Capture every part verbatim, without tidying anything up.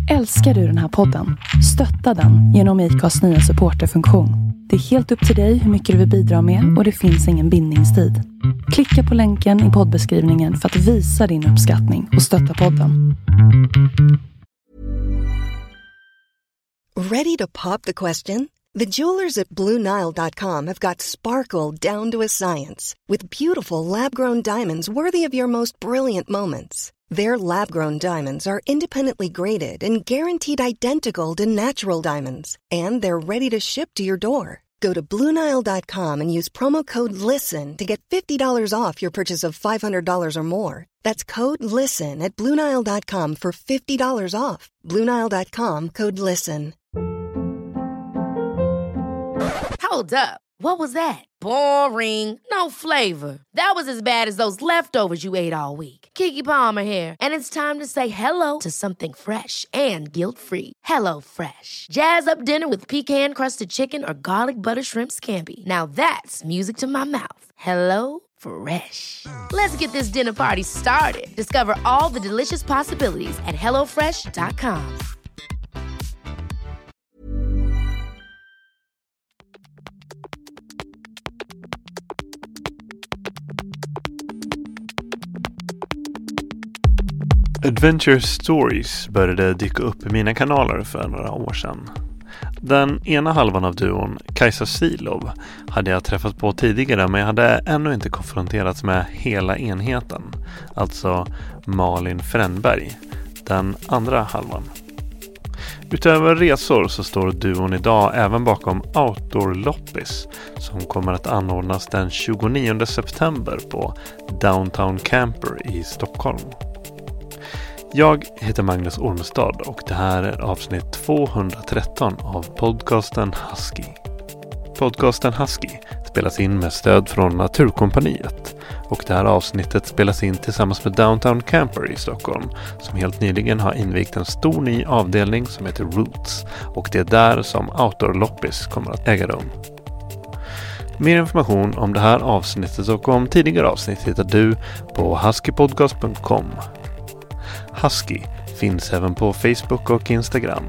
Älskar du den här podden? Stötta den genom I C A:s nya supporterfunktion. Det är helt upp till dig hur mycket du vill bidra med och det finns ingen bindningstid. Klicka på länken i poddbeskrivningen för att visa din uppskattning och stötta podden. Ready to pop the question? The jewelers at Blue Nile dot com have got sparkle down to a science with beautiful lab-grown diamonds worthy of your most brilliant moments. Their lab-grown diamonds are independently graded and guaranteed identical to natural diamonds, and they're ready to ship to your door. Go to Blue Nile dot com and use promo code LISTEN to get fifty dollars off your purchase of five hundred dollars or more. That's code LISTEN at Blue Nile dot com for fifty dollars off. Blue Nile dot com, code LISTEN. Hold up. What was that? Boring. No flavor. That was as bad as those leftovers you ate all week. Keke Palmer here, and it's time to say hello to something fresh and guilt-free. Hello Fresh. Jazz up dinner with pecan-crusted chicken or garlic butter shrimp scampi. Now that's music to my mouth. Hello Fresh. Let's get this dinner party started. Discover all the delicious possibilities at hello fresh dot com. Adventure Stories började dyka upp i mina kanaler för några år sedan. Den ena halvan av duon, Kajsa Silov, hade jag träffat på tidigare, men jag hade ännu inte konfronterats med hela enheten, alltså Malin Fränberg, den andra halvan. Utöver resor så står duon idag även bakom Outdoor Loppis som kommer att anordnas den tjugonionde september på Downtown Camper i Stockholm. Jag heter Magnus Ormestad och det här är avsnitt tvåhundratretton av podcasten Husky. Podcasten Husky spelas in med stöd från Naturkompaniet och det här avsnittet spelas in tillsammans med Downtown Camper i Stockholm som helt nyligen har invigt en stor ny avdelning som heter Roots och det är där som Outdoor Loppis kommer att äga rum. Mer information om det här avsnittet och om tidigare avsnitt hittar du på huskypodcast punkt com. Husky finns även på Facebook och Instagram.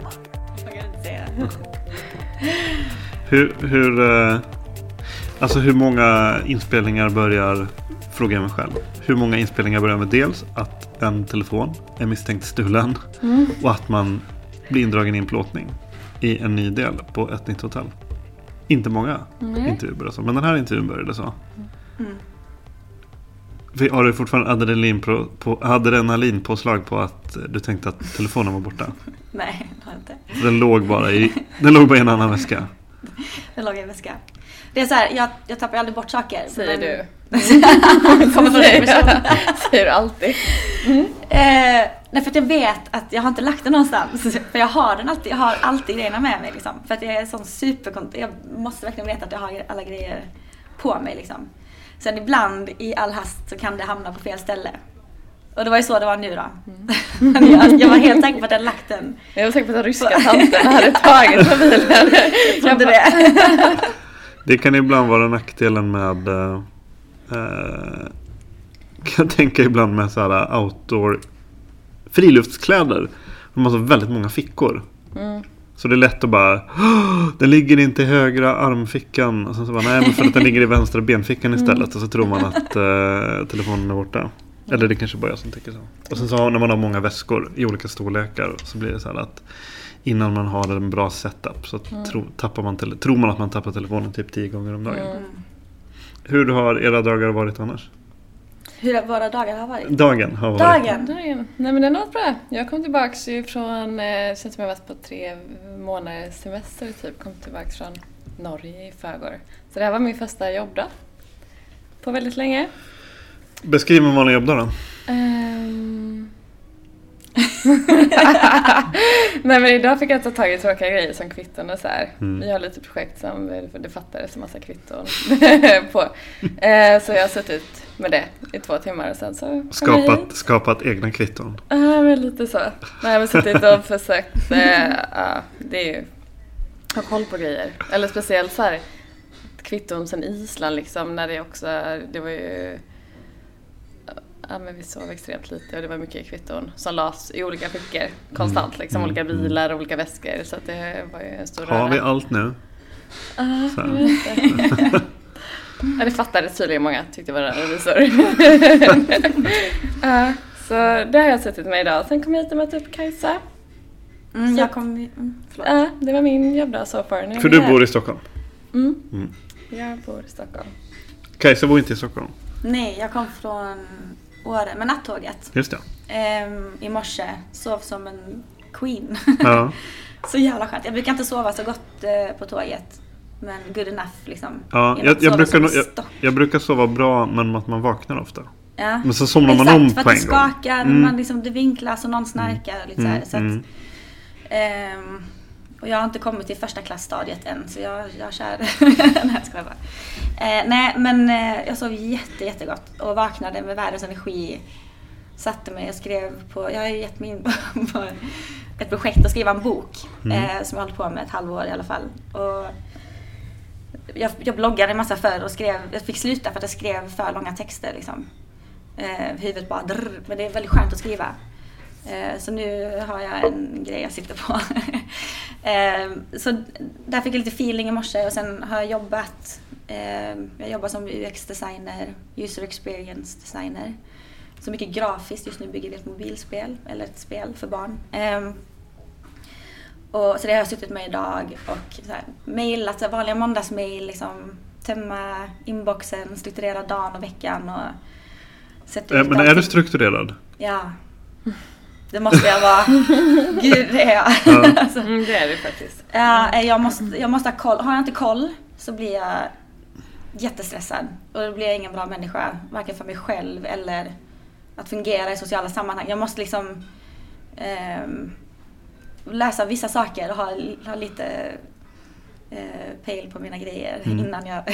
hur, hur, eh, alltså hur många inspelningar börjar, frågar jag mig själv. Hur många inspelningar börjar med dels att en telefon är misstänkt stulen mm. och att man blir indragen i en plåtning i en ny del på ett nytt hotell. Inte många mm. intervjuer börjar så, men den här intervjun började så. Mm. Har du fortfarande adrenalin på, på, adrenalinpåslag på att du tänkte att telefonen var borta? Nej, det har jag inte. Den låg bara i, den låg bara i en annan väska. Den låg i en väska. Det är så här, jag, jag tappar aldrig bort saker. Säger men... du. Kommer från en person. Säger du alltid. Mm. Eh, nej, för att jag vet att jag har inte lagt den någonstans. För jag har den alltid, jag har alltid grejerna med mig liksom. För att jag är sån superkont. Jag måste verkligen veta att jag har alla grejer på mig liksom. Sen ibland i all hast så kan det hamna på fel ställe. Och det var ju så det var nu då. Mm. jag, jag var helt säker på att jag hade lagt den. Jag var säker på att den ryska tanten hade tagit mobilen. Jag trodde det. Det kan ibland vara nackdelen med... Uh, uh, kan jag tänka ibland med så här outdoor friluftskläder. De har så väldigt många fickor. Mm. Så det är lätt att bara, den ligger inte i högra armfickan. Och sen så bara, nej men för att den ligger i vänstra benfickan istället. Mm. Och så tror man att uh, telefonen är borta. Eller det kanske bara jag som tycker så. Och sen så när man har många väskor i olika storlekar så blir det så här att innan man har en bra setup så mm. tro, tappar man tele- tror man att man tappar telefonen typ tio gånger om dagen. Mm. Hur har era dagar varit annars? Hur våra dagar har varit? Dagen har varit. Dagen. Dagen. Nej men den har varit bra. Jag kom tillbaka ju från, eh, känns som jag varit på tre månaders semester typ. Kom tillbaka från Norge i förrgår. Så det här var min första jobb då. På väldigt länge. Beskriv en vanlig jobb då då. Um... Nej men idag fick jag ta tag i tråkiga grejer som kvitton och så här. Mm. Vi har lite projekt som det fattades en massa kvitton på. Eh, så jag har suttit med det i två timmar och sen så skapat, skapat egna kvitton. Ja uh, men lite så. Nej men suttit och försökt eh, uh, det är ju ha koll på grejer. Eller speciellt så här kvitton sen Island liksom när det också det var ju Ja, men vi sov extremt lite och det var mycket kvitton som lades i olika fickor konstant. Liksom, mm. olika bilar och olika väskor. Så att det var ju en stor Har röra. vi allt nu? Ja, uh, jag vet inte. Ja, det fattade tydligen många tyckte var revisor. uh, så det har jag suttit med idag. Sen kom jag hit och mötte upp Kajsa. Mm, jag kom... Mm, förlåt. Ja, uh, det var min jobb då så far. För du här. Bor i Stockholm? Mm. mm. Jag bor i Stockholm. Kajsa bor inte i Stockholm? Nej, jag kom från Åre med nattåget. Just det. Ehm, I morse. Sov som en queen. Ja. Så jävla skönt. Jag brukar inte sova så gott eh, på tåget. Men good enough liksom. Ja, jag, jag, brukar, jag, jag brukar sova bra men att man vaknar ofta. Ja. Men så somnar man Exakt, om för att på en det skakar, gång. Mm. man liksom, det vinklas och någon snarkar. Mm. Lite så, här, så att, mm. ehm, och jag har inte kommit till första klassstadiet än. Så jag, jag kör. Nej, ska jag bara. Eh, nej, men eh, jag sov jätte, jättegott. Och vaknade med världens energi. Satte mig och skrev på... Jag har ju gett mig in på, på ett projekt att skriva en bok. Mm. Eh, som jag hållit på med ett halvår i alla fall. Och jag, jag bloggade en massa förr och skrev... Jag fick sluta för att jag skrev för långa texter. Liksom. Eh, huvudet bara... Drr, men det är väldigt skönt att skriva. Eh, så nu har jag en grej jag sitter på. eh, så där fick jag lite feeling i morse. Och sen har jag jobbat... Eh, jag jobbar som U X-designer. User experience designer. Så mycket grafiskt. Just nu bygger vi ett mobilspel. Eller ett spel för barn. Um, och, så det har jag suttit med idag. Och så här, mailat, så här, vanliga måndagsmail. Liksom, tömma inboxen. Strukturera dagen och veckan. Och sätta äh, men är du strukturerad? Ja. Det måste jag vara. Gud, det är jag. Ja. Alltså, mm, det är det faktiskt. Ja, jag måste, jag måste ha koll. Har jag inte koll så blir jag jättestressad. Och då blir jag ingen bra människa. Varken för mig själv eller... att fungera i sociala sammanhang. Jag måste liksom eh, läsa vissa saker och ha, ha lite eh, pejl på mina grejer mm. innan jag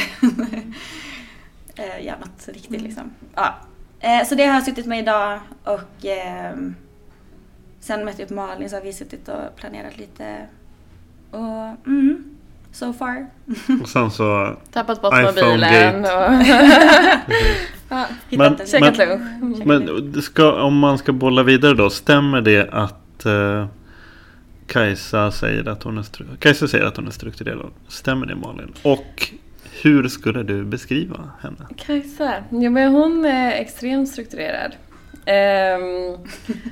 eh, gör något riktigt. Liksom. Ja. Eh, så det har jag suttit med idag och eh, sen mötte jag upp Malin så har vi suttit och planerat lite och mm, so far. Och sen så tappat bort mobilen och ja, men, men, men det ska, om man ska bolla vidare då, stämmer det att uh, Kajsa säger att hon är stru- Kajsa säger att hon är strukturerad? Stämmer det, Malin? Och hur skulle du beskriva henne? Kajsa, ja, men hon är extremt strukturerad. Um,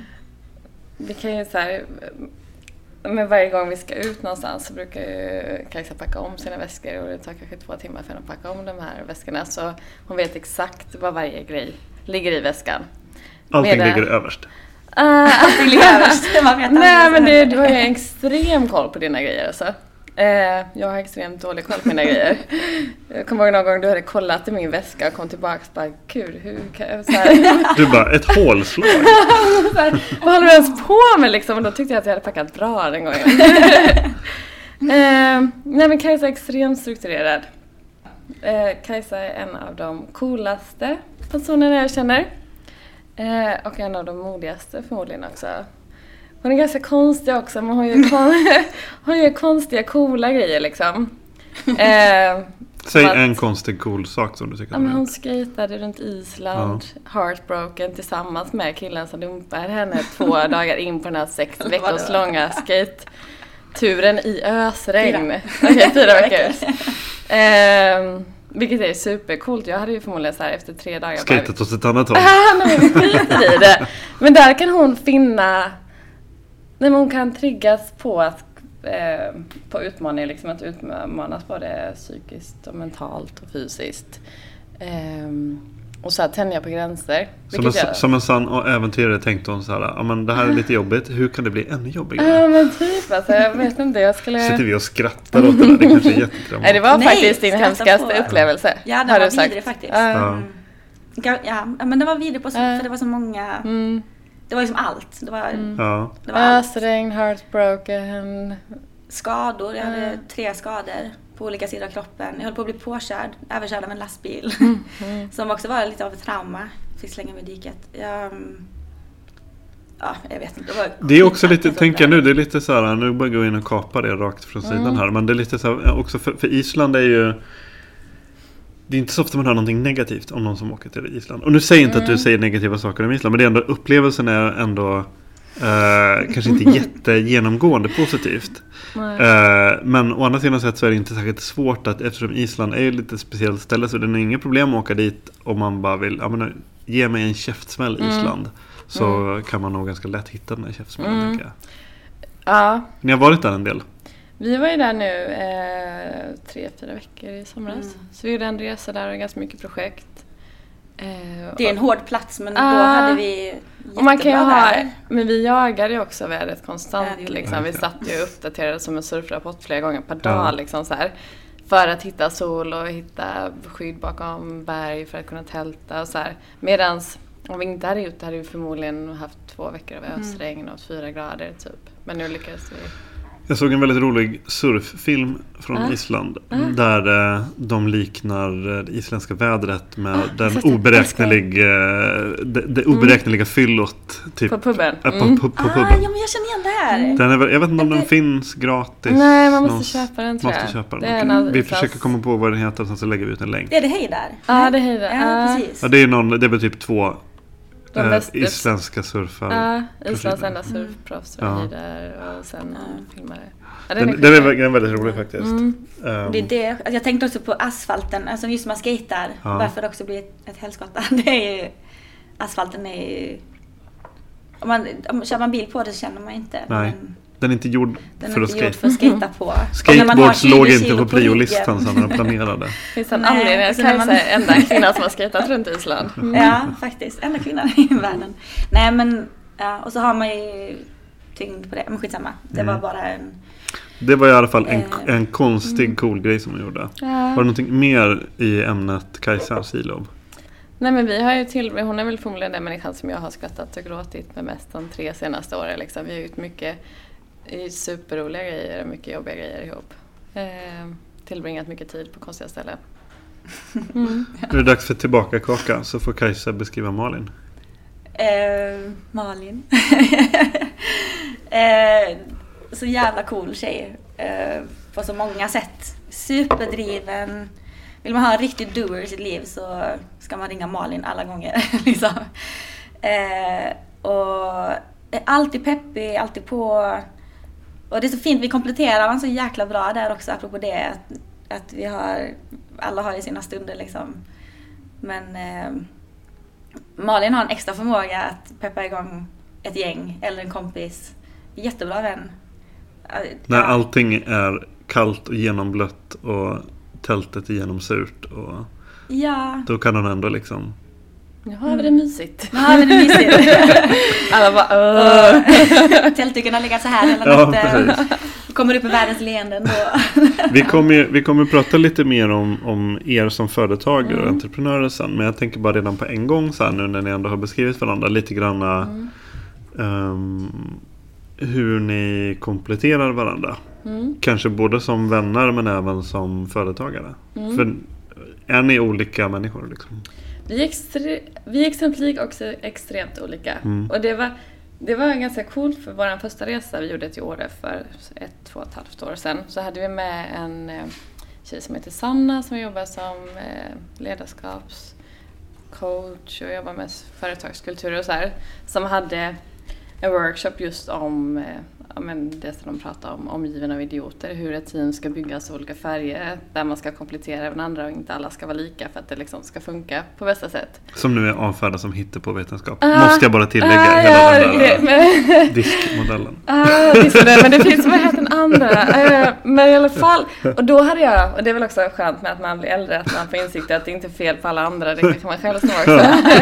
vi kan ju så här, men varje gång vi ska ut någonstans så brukar ju Kajsa packa om sina väskor och det tar kanske två timmar för att packa om de här väskorna. Så hon vet exakt vad varje grej ligger i väskan. Allting Med, ligger överst. Uh, allting ligger överst. Man vet nej, men det, du har ju extrem koll på dina grejer alltså. Uh, jag har extremt dålig koll på mina grejer. Jag kommer ihåg någon gång du hade kollat i min väska och kom tillbaka och bara, gud, hur kan jag... Så här. Du bara, ett hålslag. Så här, vad håller du ens på med liksom? Och då tyckte jag att jag hade packat bra den gången. uh, nej, men Kajsa är extremt strukturerad. Uh, Kajsa är en av de coolaste personerna jag känner. Uh, och en av de modigaste förmodligen också. Hon är ganska konstig också, men hon gör, kon- hon gör konstiga, coola grejer liksom. Eh, Säg att, en konstig cool sak som du tycker ja, om. Men hon skejtade runt Island, ja. Heartbroken, tillsammans med killen som dumpar henne två dagar in på den här sex veckors långa skate-turen i ösregn. Okej, okay, fyra veckor. Eh, vilket är supercoolt. Jag hade ju förmodligen så här efter tre dagar... Skatet åt ett annat håll. Nej, vi skiter i det. Men där kan hon finna... Nej, men hon kan triggas på att eh, på utmaningar, liksom att utmanas både psykiskt och mentalt och fysiskt. Eh, och så här tänja på gränser. Som en, jag... som en sann och äventyrare tänkte hon så här, ja men det här är lite jobbigt, hur kan det bli ännu jobbigare? Ja men typ, alltså, jag vet inte, jag skulle... Sitter vi och skrattar åt det där, det kanske är jättedramatiskt. Nej, det var Nej, faktiskt din hemskaste på. upplevelse. Ja, det var vidrig faktiskt. Uh. Ja. ja, men det var vidrig på så, uh. för det var så många... Mm. Det var liksom allt. Det var, mm. ja. det var allt. Ösregn, heartbroken. Skador. Jag hade mm. tre skador på olika sidor av kroppen. Jag höll på att bli påkörd, överkörd av en lastbil. Mm. Mm. Som också var lite av ett trauma. Fick slänga mig i diket. Jag, ja, jag vet inte. Det, var det är också lite, tänker jag nu, det är lite så här, nu bara gå in och kapa det rakt från sidan mm. här. Men det är lite så här, också för, för Island är ju... det är inte så ofta man hör någonting negativt om någon som åker till Island. Och nu säger inte mm. att du säger negativa saker om Island, men det är ändå, upplevelsen är ändå eh, kanske inte jättegenomgående positivt. Eh, men å andra sidan sett så är det inte särskilt svårt att, eftersom Island är ju lite ett speciellt ställe, så det är inget problem att åka dit om man bara vill, ja men ge mig en käftsmäll mm. Island. Så mm. kan man nog ganska lätt hitta den här käftsmällen, mm. tänker jag. Ja. Ni har varit där en del? Vi var ju där nu eh, tre, fyra veckor i somras. Mm. Så vi gjorde en resa där och ganska mycket projekt. Eh, det är en hård plats, men uh, då hade vi och man kan ju ha, men vi jagade ju också vädret konstant. Ja, liksom. Vi satt ju och uppdaterade som en surfrapport flera gånger per dag. Ja. Liksom, så här, för att hitta sol och hitta skydd bakom berg för att kunna tälta. Och så här. Medans om vi inte hade gjort det hade vi förmodligen haft två veckor av ösregn mm. och fyra grader typ. Men nu lyckades vi. Jag såg en väldigt rolig surffilm från ah. Island ah. där eh, de liknar det isländska vädret med ah, den oberäknelig, eh, det, det oberäkneliga mm. fyllot typ, på puben. Äh, på, på, på, på ah, puben. Ja, men jag känner igen det här. Mm. Den är, jag vet inte om den finns gratis. Nej, man måste någons, köpa den tror jag. Måste köpa den. Mm. Vi försöker komma på vad den heter och sen så lägger vi ut en länk. Det är det Heidar. Ja, det är Heidar. Ja, precis. Ja, det är någon, det är väl typ två de äh, isländska surfar. Ja, Islands enda surfproffs mm. Heidar och sen mm. filmare. Ja, den, den, är, den är väldigt rolig faktiskt. Mm. Um. Det är det. Alltså jag tänkte också på asfalten. Alltså just när man skater. Ja. Varför det också blir ett, ett helskotta. Det är ju, asfalten är ju... Om man, om man kör man bil på det så känner man inte. Nej. Men, den är inte gjord den för, är att inte gjord för att skata på. Skateboards låg inte på priolistan så när de planerade. Finns en anledning. Jag kan man... säga enda kvinna som har skatat runt Island. Mm. Ja, faktiskt. Enda kvinnan i världen. Nej, men... Ja, och så har man ju tyngd på det. Men skitsamma. Det mm. var bara en... Det var i alla fall en, en konstig mm. cool grej som hon gjorde. Ja. Var det någonting mer i ämnet Kajsa Silov? Nej, men vi har ju till, hon är väl förmodligen den människan som jag har skrattat och gråtit med mest de tre senaste åren. Liksom. Vi har gjort mycket superroliga grejer och mycket jobbiga grejer ihop. Eh, tillbringat mycket tid på konstiga ställen. Mm. Nu är det dags för tillbaka kaka, så får Kajsa beskriva Malin. Eh, Malin. eh, så jävla cool tjej. Eh, på så många sätt. Superdriven. Vill man ha en riktig doer i sitt liv så ska man ringa Malin alla gånger. liksom. eh, och är alltid peppig, alltid på. Och det är så fint, vi kompletterar man så jäkla bra där också, apropå det. Att, att vi har, alla har ju sina stunder liksom. Men eh, Malin har en extra förmåga att peppa igång ett gäng eller en kompis. Jättebra vän. När allting är kallt och genomblött och tältet är genomsurt och ja. Då kan hon ändå liksom nu har vi det mysigt. Nu har vi det mysigt. Alla bara tältdukarna ligger så här hela natten. Ja, kommer upp i världens leenden då. vi kommer vi kommer prata lite mer om, om er som företagare mm. och entreprenörer sen, men jag tänker bara redan på en gång så här, nu när ni ändå har beskrivit varandra lite granna mm. um, hur ni kompletterar varandra. Mm. Kanske både som vänner men även som företagare. Mm. För är ni olika människor liksom? Vi är, extre- vi är extremt lika och extremt olika. Mm. Och det var, det var ganska coolt för vår första resa vi gjorde till Åre för ett, två och ett halvt år sedan. Så hade vi med en eh, tjej som heter Sanna som jobbar som eh, ledarskapscoach och jobbar med företagskultur och så här. Som hade en workshop just om ja, men det som de pratar om, omgiven av idioter, hur ett team ska byggas av olika färger, där man ska komplettera varandra och inte alla ska vara lika för att det liksom ska funka på bästa sätt. Som nu är avfärdad som hittepåvetenskap. Uh, Måste jag bara tillägga uh, hela ja, den där men... diskmodellen. Uh, diskmodellen, men det finns vad heter den andra. Uh, men i alla fall, och då hade jag, och det är väl också skönt med att man blir äldre, att man får insikt att det inte är fel på alla andra, det kan man själv snå också.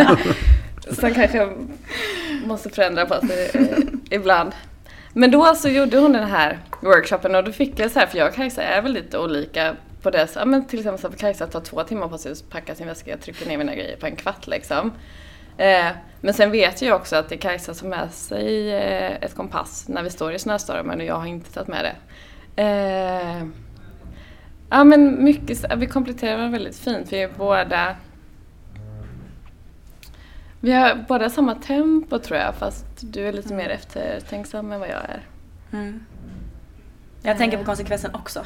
Så kanske måste förändra på sig eh, ibland. Men då så gjorde hon den här workshopen och då fick jag så här, för jag och Kajsa är väl lite olika på det. Så, men till exempel så att Kajsa tar två timmar på sig att packa sin väska och trycka ner mina grejer på en kvart liksom. Eh, men sen vet jag också att det är Kajsa som med sig eh, ett kompass när vi står i snöstormen och jag har inte tagit med det. Eh, ja men mycket, vi kompletterar väldigt fint. Vi är båda... Vi har båda samma tempo tror jag, fast du är lite mm. mer eftertänksam än vad jag är. Mm. Jag tänker på konsekvensen också.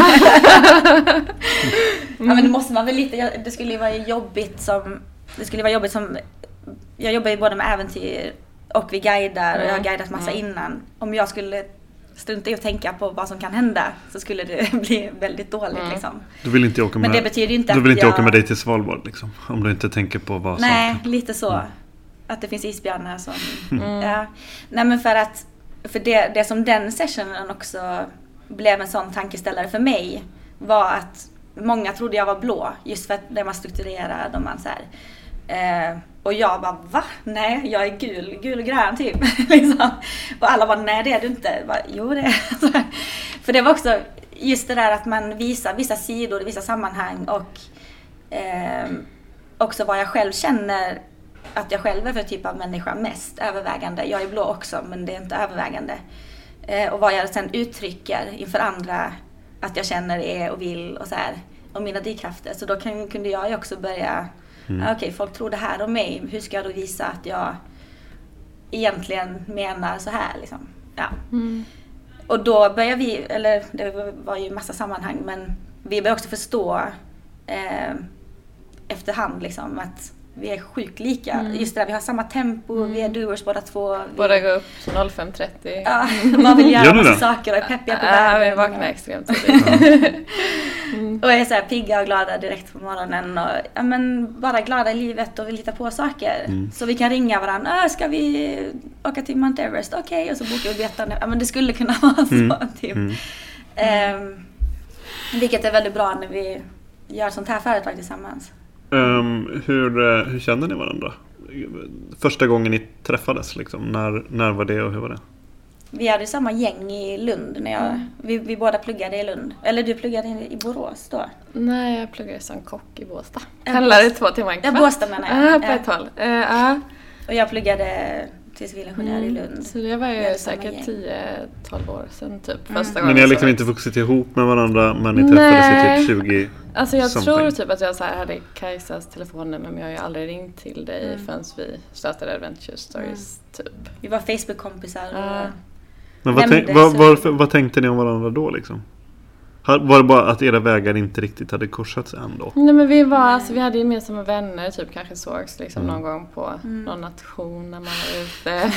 Ja, men det måste man väl lite, det skulle ju vara jobbigt som, det skulle vara jobbigt som, jag jobbar ju både med äventyr och vi guidar och jag har guidat massa mm. innan. Om jag skulle strunta i att tänka på vad som kan hända så skulle det bli väldigt dåligt mm. liksom. Du vill inte åka med, men det betyder inte du vill att inte jag... åka med dig till Svalbard liksom, om du inte tänker på vad som Nej, kan... lite så. Mm. Att det finns isbjörnar som... Mm. Ja. Nej, men för att för det, det som den sessionen också blev en sån tankeställare för mig var att många trodde jag var blå just för att det var strukturerad och man så här, eh, och jag bara, va? Nej, jag är gul, gul och grön typ. liksom. Och alla bara, nej det är du inte. Bara, jo det är. För det var också just det där att man visar vissa sidor i vissa sammanhang och eh, också vad jag själv känner att jag själv är för typ av människa mest övervägande. Jag är blå också, men det är inte övervägande. Eh, och vad jag sen uttrycker inför andra att jag känner är och vill och så här, och mina drivkrafter. Så då kan, kunde jag ju också börja, mm. okej, okay, folk tror det här om mig. Hur ska jag då visa att jag egentligen menar så här liksom? Ja. Mm. Och då börjar vi, eller det var ju massa sammanhang, men vi börjar också förstå eh, efterhand liksom att vi är sjukt lika. Mm. Just det där, vi har samma tempo, mm. vi är doers båda två. Vi... Båda går upp noll fem trettio. Ja, man vill göra massa saker och är peppiga på vägen. Ja, vi vaknar extremt tidigt. mm. Och är så här pigga och glada direkt på morgonen. Och, ja, men bara glada i livet och vill hitta på saker. Mm. Så vi kan ringa varandra. Ska vi åka till Mount Everest? Okej, okay. Och så bokar vi biljetten. Ja, men det skulle kunna vara så. Mm. Typ. Mm. Um, vilket är väldigt bra när vi gör sånt här företag tillsammans. Um, hur, hur kände ni varandra? Första gången ni träffades liksom, när, när var det och hur var det? Vi hade samma gäng i Lund när jag, mm. vi, vi båda pluggade i Lund. Eller du pluggade i Borås då? Nej, jag pluggade som kock i Båstad. Pendlade två timmar en kvart. Ja, Båstad menar jag. Ja, på ett håll. Uh, uh. Och jag pluggade till civilingenjör mm. i Lund. Så det var ju säkert tio tolv år sedan typ första mm. gången. Men ni har liksom inte vuxit ihop med varandra, men ni träffades i typ tjugo. Alltså jag something. tror typ att jag så här hade Kajsas telefonnummer, men jag har ju aldrig ringt till dig mm. förrän vi startade Adventure Stories mm. typ. Vi var Facebook-kompisar. Uh. Men vad, tänk, vad, vad, vad tänkte ni om varandra då liksom? Var det bara att era vägar inte riktigt hade korsats än då? Nej, men vi var, alltså, vi hade gemensamma vänner, typ kanske sågs liksom mm. någon gång på mm. någon nation när man var ute.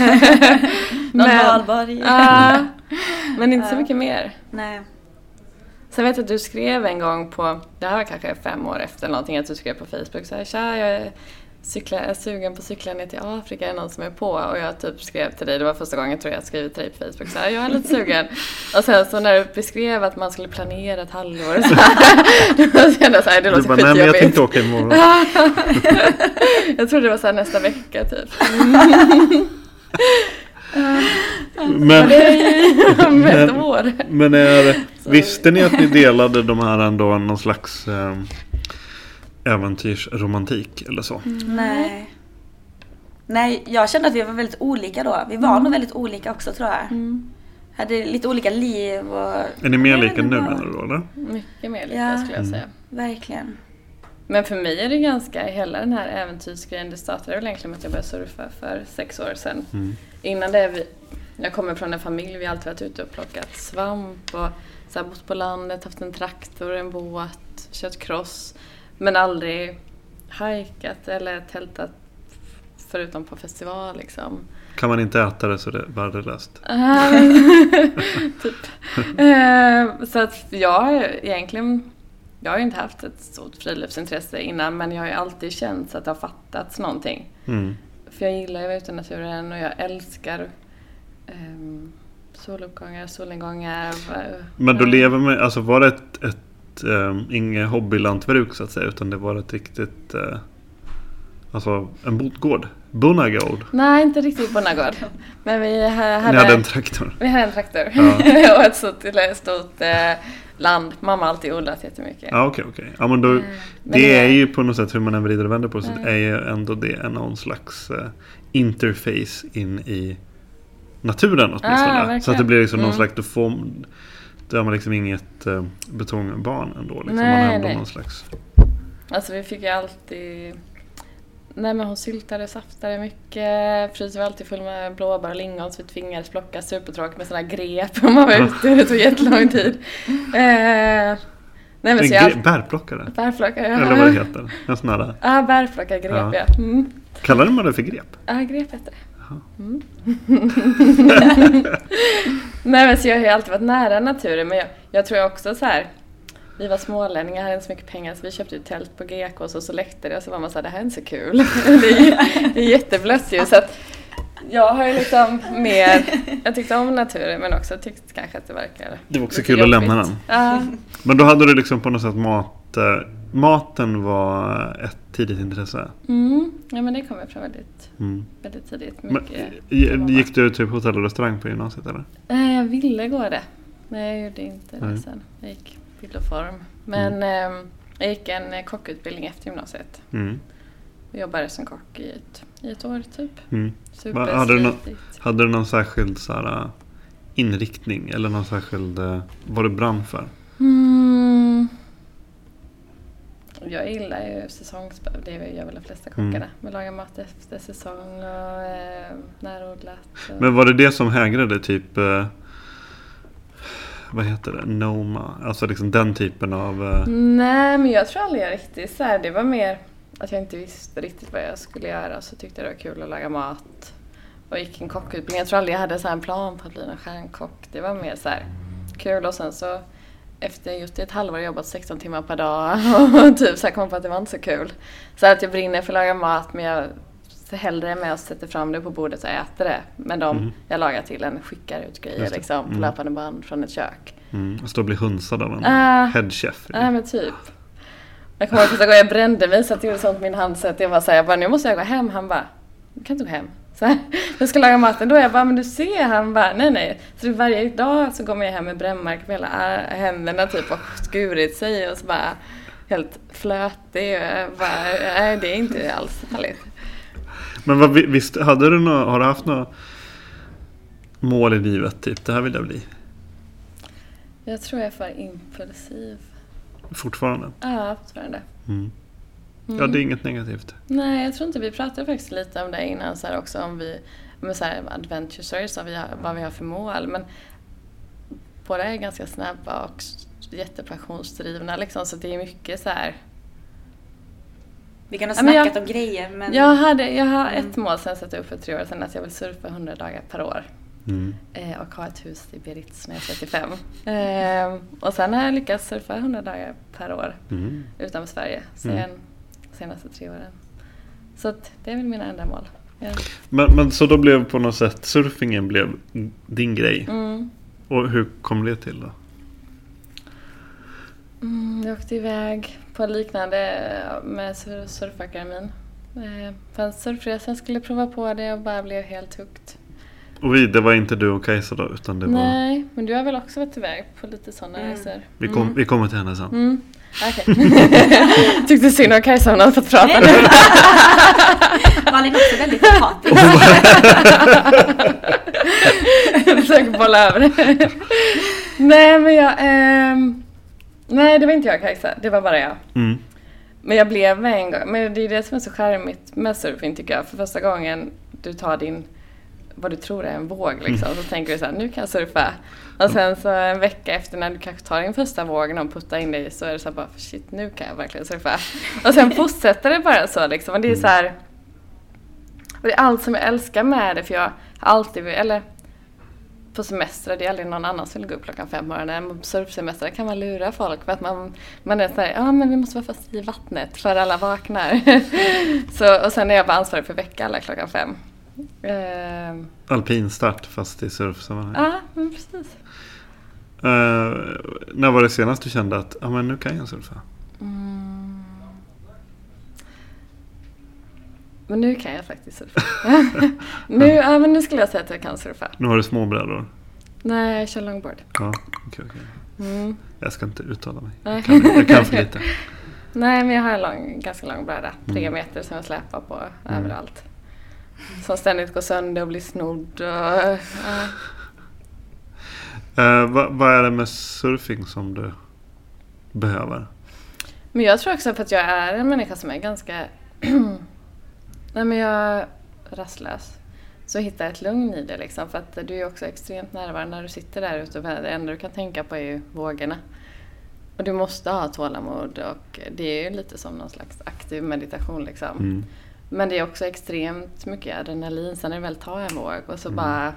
Någon valborg. Uh, men inte så mycket mer. Nej. Sen vet jag att du skrev en gång på, det här var kanske fem år efter någonting, att du skrev på Facebook så här, tja, jag är, cykla, jag är sugen på att cykla ner till Afrika, är någon som är på, och jag typ skrev till dig, det var första gången jag tror jag skrev till dig på Facebook så här, jag är lite sugen. Och sen så när du beskrev att man skulle planera ett halvår så här, då kände jag så här, det låter skitjobbigt. Nej, men jag tänkte åka imorgon. Jag trodde det var så här nästa vecka typ. Men, men, ett år. men är, visste ni att ni delade de här ändå någon slags eh, äventyrsromantik eller så? Mm. Nej. Nej, jag kände att vi var väldigt olika då. Vi var mm. nog väldigt olika också tror jag. Mm. Hade lite olika liv. Och... Är ni mer lika nu menar du då eller? Mycket mer lika ja. skulle jag säga. Mm. Verkligen. Men för mig är det ganska, hela den här äventyrsgrejen, det startade väl egentligen med att jag började surfa för sex år sedan. Mm. Innan det, vi, jag kommer från en familj, vi har alltid varit ute och plockat svamp och så här, bott på landet, haft en traktor, en båt, kört cross. Men aldrig hajkat eller tältat förutom på festival liksom. Kan man inte äta det så det är värdelöst? typ. uh, så att jag har egentligen... Jag har ju inte haft ett stort friluftsintresse innan, men jag har ju alltid känt att det har fattats någonting. Mm. För jag gillar ju att vara ute i naturen och jag älskar um, soluppgångar, solnedgångar. Men du lever med, alltså var det ett, ett um, inget hobbylantbruk så att säga, utan det var ett riktigt, uh, alltså en bondgård, bondagård? Nej, inte riktigt bondagård. Men vi hade, Ni hade en traktor? Vi hade en traktor. Ja. och ett stort, ett stort uh, land. Mamma har alltid odlat jättemycket. Ja, okej, okej. Ja, men då, mm. det men, är ju på något sätt, hur man än vrider och vänder på så mm. är ju ändå det någon slags uh, interface in i naturen åtminstone. Ah, så att det blir liksom mm. någon slags, då får då har man liksom inget uh, betongbarn ändå. Liksom. Nej, man har ändå nej. någon slags... Alltså vi fick ju alltid Nej, men hon syltade, saftade mycket. Frysen var alltid full med blåbär och lingon så vi tvingades plocka supertråkigt med sådana grep om man var ute. Det tog jättelång tid. Eh, nej, men en så jag, gre- bärplockare? Bärplockare, ja. Eller vad det heter. En sån här. Ja, bärplockare, grep, ja. Ja. ja. Mm. Kallar man det för grep? Ja, grep heter det. Mm. Nej, men så jag har ju alltid varit nära naturen. Men jag, jag tror också så här. Vi var smålänningar, hade inte så mycket pengar så vi köpte ju tält på G K och så, så läckte det och så var man så här, det här är inte så kul. det, är, det är jätteblött ju så att jag har ju liksom mer, jag tyckte om naturen men också tyckte kanske att det verkar Det var också lite kul jobbigt. att lämna den. Ja. Men då hade du liksom på något sätt mat, eh, maten var ett tidigt intresse. Mm. Ja, men det kom jag fram väldigt, Mm. väldigt tidigt. Men, Mycket g- gick du typ hotell och restaurang på gymnasiet eller? Nej, jag ville gå det. Men jag gjorde inte det Nej. sen. Jag gick bild och form. Men mm. eh, jag gick en eh, kockutbildning efter gymnasiet. Mm. Jag jobbade som kock i ett, i ett år typ. Mm. Super Va, hade, du no- slitigt. hade du någon särskild så här, inriktning eller någon särskild, eh, vad du brann för? Mm. Jag gillar ju säsongs... Det gör väl de flesta kockarna. Mm. Men laga mat efter säsong och eh, närodlat. Och... Men var det det som hägrade typ, eh, vad heter det, Noma? Alltså liksom den typen av... Eh... Nej, men jag tror aldrig jag riktigt så här. Det var mer att jag inte visste riktigt vad jag skulle göra. Så tyckte jag det var kul att laga mat. Och gick en kockutbildning. Jag tror aldrig jag hade så här en plan på att bli en stjärnkock. Det var mer så här kul. Och sen så efter just ett halvår jobbat sexton timmar per dag. Och typ så här kom på att det var inte så kul. Så att jag brinner för att laga mat. Men jag hellre med att sätta fram det på bordet och äta det. Men de Mm. jag lagar till en skickar ut grejer Just det. liksom, på Mm. löpande band från ett kök. Mm. Och stå och bli hunsad av en Uh, headchef. Nej, men typ. Jag kommer ihåg första gången jag brände mig så att jag gjorde sånt med min hand så att jag var så här, jag bara, nu måste jag gå hem. Han bara, du kan inte gå hem. Så här, jag ska laga maten då. Jag bara, men du ser. Han bara, nej nej. Så varje dag så kommer jag hem med brännmärken på hela händerna typ och skurit sig och så bara helt flötig. Och jag bara, nej det är inte alls härligt. Men vad, visst, hade du nå, har du haft några mål i livet? Typ, det här vill jag bli. Jag tror jag är för impulsiv. Fortfarande? Ja, fortfarande. Mm. Mm. Ja, det är inget negativt. Nej, jag tror inte. Vi pratade faktiskt lite om det innan så här också om vi med så här adventure stories och vi har, vad vi har för mål. Men båda är ganska snabba och jättepassionsdrivna liksom, så det är mycket så här. Vi kan ha Ja, men snackat jag- om grejer men... Jag, hade, jag har ett Mm. mål sen jag satte upp för tre år sedan att jag vill surfa hundra dagar per år. Mm. Eh, och ha ett hus i Biarritz när jag är trettiofem. Eh, och sen har jag lyckats surfa hundra dagar per år Mm. utanför Sverige sen Mm. senaste tre åren. Så att det är väl mina enda mål. Ja. Men, men så då blev på något sätt surfingen blev din grej. Mm. Och hur kom det till då? Mm, jag åkte iväg på liknande med sur- surfakademin. Eh, på en surfresa skulle prova på det och bara blev helt hooked. Och vi, det var inte du och Kajsa då, utan det var... Nej, men du har väl också varit iväg på lite sådana Mm. resor? Vi, kom, vi kommer till henne sen. Mm. Okej. Tyckte synd om Kajsa, hon hade fått prata nu. Malin är också väldigt empatisk. Jag försöker bolla över det. Nej, men jag... ehm, nej, det var inte jag, Kajsa. Det var bara jag. Mm. Men jag blev med en gång. Men det är det som är så charmigt med surfing tycker jag. För första gången du tar din... vad du tror är en våg liksom. Så tänker du så här, nu kan jag surfa. Och sen så en vecka efter när du kanske tar din första våg och någon puttar in dig så är det så här bara, shit nu kan jag verkligen surfa. Och sen fortsätter det bara så liksom. Och det är så här... Och det är allt som jag älskar med det, för jag har alltid, eller på semester, det är aldrig någon annan som vill gå upp klockan fem på morgonen. På surfsemester kan man lura folk för att man, man är såhär, ja men vi måste vara fast i vattnet för alla vaknar. Så, och sen är jag bara ansvarig för vecka alla klockan fem. Uh, Alpinstart fast i surfsammanhang. ja, men precis. Uh, när var det senast du kände att ah, men nu kan jag surfa? Mm. Men nu kan jag faktiskt surfa. nu, ja, men nu skulle jag säga att jag kan surfa. Nu har du små brädor. Nej, jag kör longboard. Ja, okej, okej. Mm. Jag ska inte uttala mig. Nej. Jag kan, jag kan för lite. Nej, men jag har en lång, ganska lång bräda. Tre Mm. meter som jag släpar på Mm. överallt. Som ständigt går sönder och blir snodd. Och, ja. Uh, vad, vad är det med surfing som du behöver? Men jag tror också för att jag är en människa som är ganska Nej, men jag är rastlös. Så hitta ett lugn i det liksom. För att du är också extremt närvarande när du sitter där ute. Det enda du kan tänka på är ju vågorna. Och du måste ha tålamod. Och det är ju lite som någon slags aktiv meditation liksom. Mm. Men det är också extremt mycket adrenalin. Sen när det väl tar en våg. Och så mm. bara...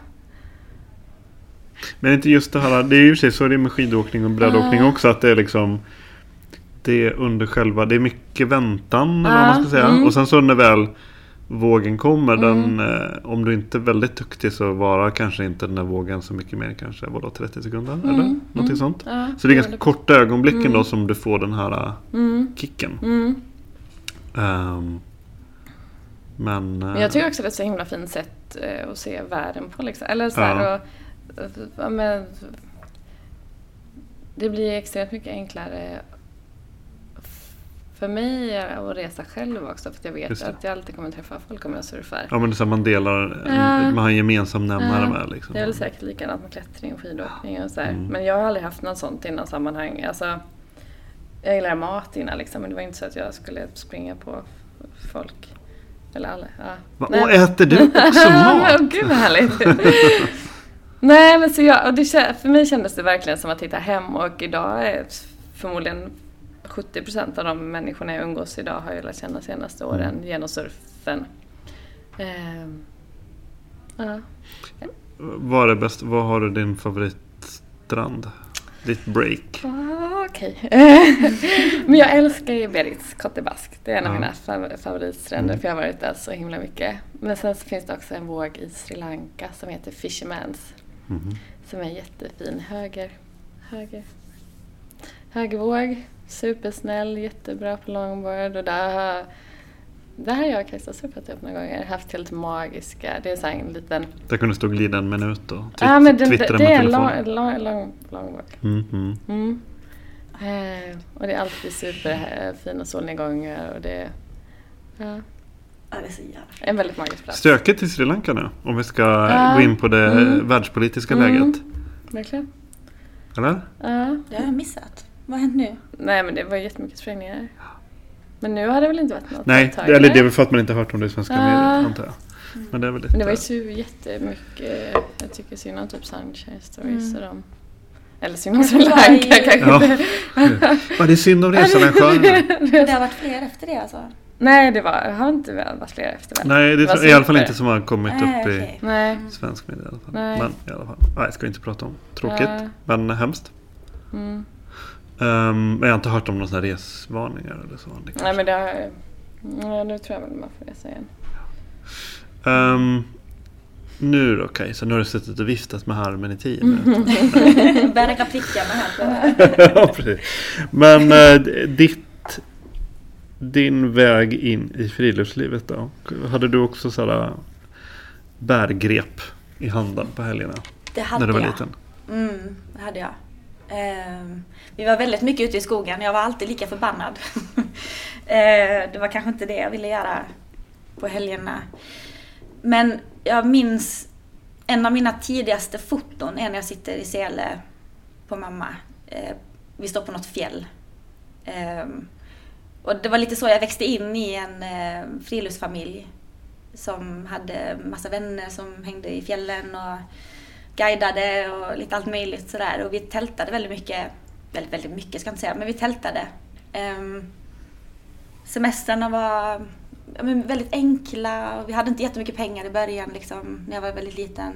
Men inte just det här. Det är ju så det är med skidåkning och brädåkning uh. också. Att det är liksom... Det är under själva... Det är mycket väntan. Uh. Eller vad man ska säga. Mm. Och sen så när väl... vågen kommer, mm. den, eh, om du inte är väldigt duktig så varar kanske inte den där vågen så mycket mer, kanske vadå, trettio sekunder mm. eller någonting mm. sånt. Ja, så det är ganska det. korta ögonblicken mm. då som du får den här mm. kicken. Mm. Um, men, men jag tycker också det är ett så himla fint sätt eh, att se världen på liksom. Eller så här, ja. och, ja, men, det blir extremt mycket enklare för mig att resa själv också, för att jag vet att jag alltid kommer träffa folk om jag surfar. Ja, men det är så man delar, ja. man har en gemensam nämnare ja. med. Liksom. Det är väl säkert likadant med klättring och skidåkning och så mm. Men jag har aldrig haft något sånt i någon sammanhang. Alltså, jag gillar mat innan liksom, men det var inte så att jag skulle springa på folk. Eller alla. Ja. Va, och äter du också mat? Men, gud vad härligt. Nej, men så jag, och det, för mig kändes det verkligen som att hitta hem, och idag är förmodligen sjuttio procent av de människorna jag umgås idag har jag lärt känna senaste åren mm. genom surfen. Um, uh. Vad är det bäst? Vad har du din favoritstrand? Ditt break? Ah, Okej. Okay. Men jag älskar ju Berits Kottebask. Det är en av ja. mina favoritstränder, för jag har varit där så himla mycket. Men sen så finns det också en våg i Sri Lanka som heter Fisherman's. Mm. Som är jättefin. Höger. Höger. Högervåg. Supersnäll, jättebra på longboard, och där, där har jag och Kajsa surfat upp några gånger, haft helt magiska, det är så en liten... Där kunde stå glida en minut och twitt- ja, men den, twittra det, med det telefonen. är en lång, lång, longboard. Mm, mm. Mm. Eh, och det är alltid superfina solnedgångar, och det ja. Ja, det är så jävla en väldigt magisk plats. Stökigt i Sri Lanka nu, om vi ska ja. gå in på det mm. världspolitiska mm. läget. Verkligen. Eller? Ja, det har jag missat. Vad har hänt nu? Nej, men det var jättemycket sprängningar. Men nu har det väl inte varit något. Nej, det, eller det är väl för att man inte har hört om det i svenska uh, medier, antar jag. Mm. Men det är väl lite... Men det var ju så jättemycket, jag tycker synd om typ Sunshine Stories mm. och de. Eller synd om Sri Lanka kanske. Ja. Ja, det är synd om resan. Det har varit fler efter det alltså? Nej, det var, har inte varit fler efter väl. Nej, det, det är i alla fall inte som har kommit Nej, upp okay. i Nej. svensk media i alla fall. Nej. Men i alla fall. Nej, jag ska inte prata om. Tråkigt, uh. men hemskt. Mm. Um, jag har inte hört om några sådana resvarningar eller så. Nej, men det har, ja, nu tror jag väl man får resa igen. Um, nu då, Kajsa, nu har du suttit och viftat med harmen i tio minuter. Börjar pricka med här. Ja, precis. Men uh, ditt, din väg in i friluftslivet då? Hade du också sådana bärgrep i handen på helgerna? Det hade när du var jag. liten? Mm, det hade jag. Uh, vi var väldigt mycket ute i skogen. Jag var alltid lika förbannad. uh, det var kanske inte det jag ville göra på helgerna. Men jag minns en av mina tidigaste foton är när jag sitter i Sele på mamma. Uh, vi står på något fjäll. Uh, och det var lite så jag växte in i en uh, friluftsfamilj som hade massa vänner som hängde i fjällen och guidade och lite allt möjligt sådär. Och vi tältade väldigt mycket, väldigt, väldigt mycket ska jag inte säga, men vi tältade. Um, semestrarna var ja, men väldigt enkla, och vi hade inte jättemycket pengar i början liksom, när jag var väldigt liten.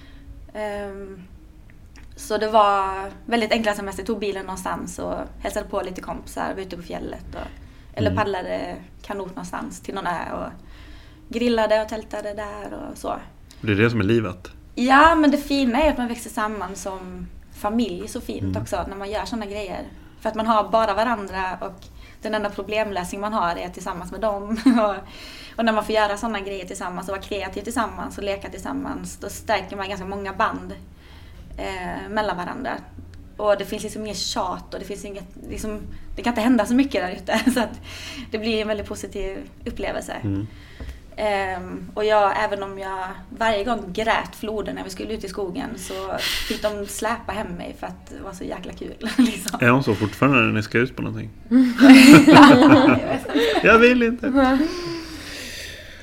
Um, så det var väldigt enkla semester. Jag tog bilen någonstans och hälsade på lite kompisar, var ute på fjället. Och, eller mm. paddlade kanot någonstans till någon ö och grillade och tältade där och så. Det är det som är livet. Ja, men det fina är att man växer samman som familj så fint mm. också när man gör sådana grejer. För att man har bara varandra, och den enda problemlösning man har är tillsammans med dem. och, och när man får göra sådana grejer tillsammans och vara kreativ tillsammans och leka tillsammans, då stärker man ganska många band eh, mellan varandra. Och det finns liksom inget tjat, och det finns inget, liksom, det kan inte hända så mycket där ute. Så att det blir en väldigt positiv upplevelse. Mm. Um, och jag, även om jag varje gång grät floden när vi skulle ut i skogen, så fick de släpa hem mig för att det var så jäkla kul. liksom. Är hon så fortfarande när ni ska ut på någonting? Jag vill inte.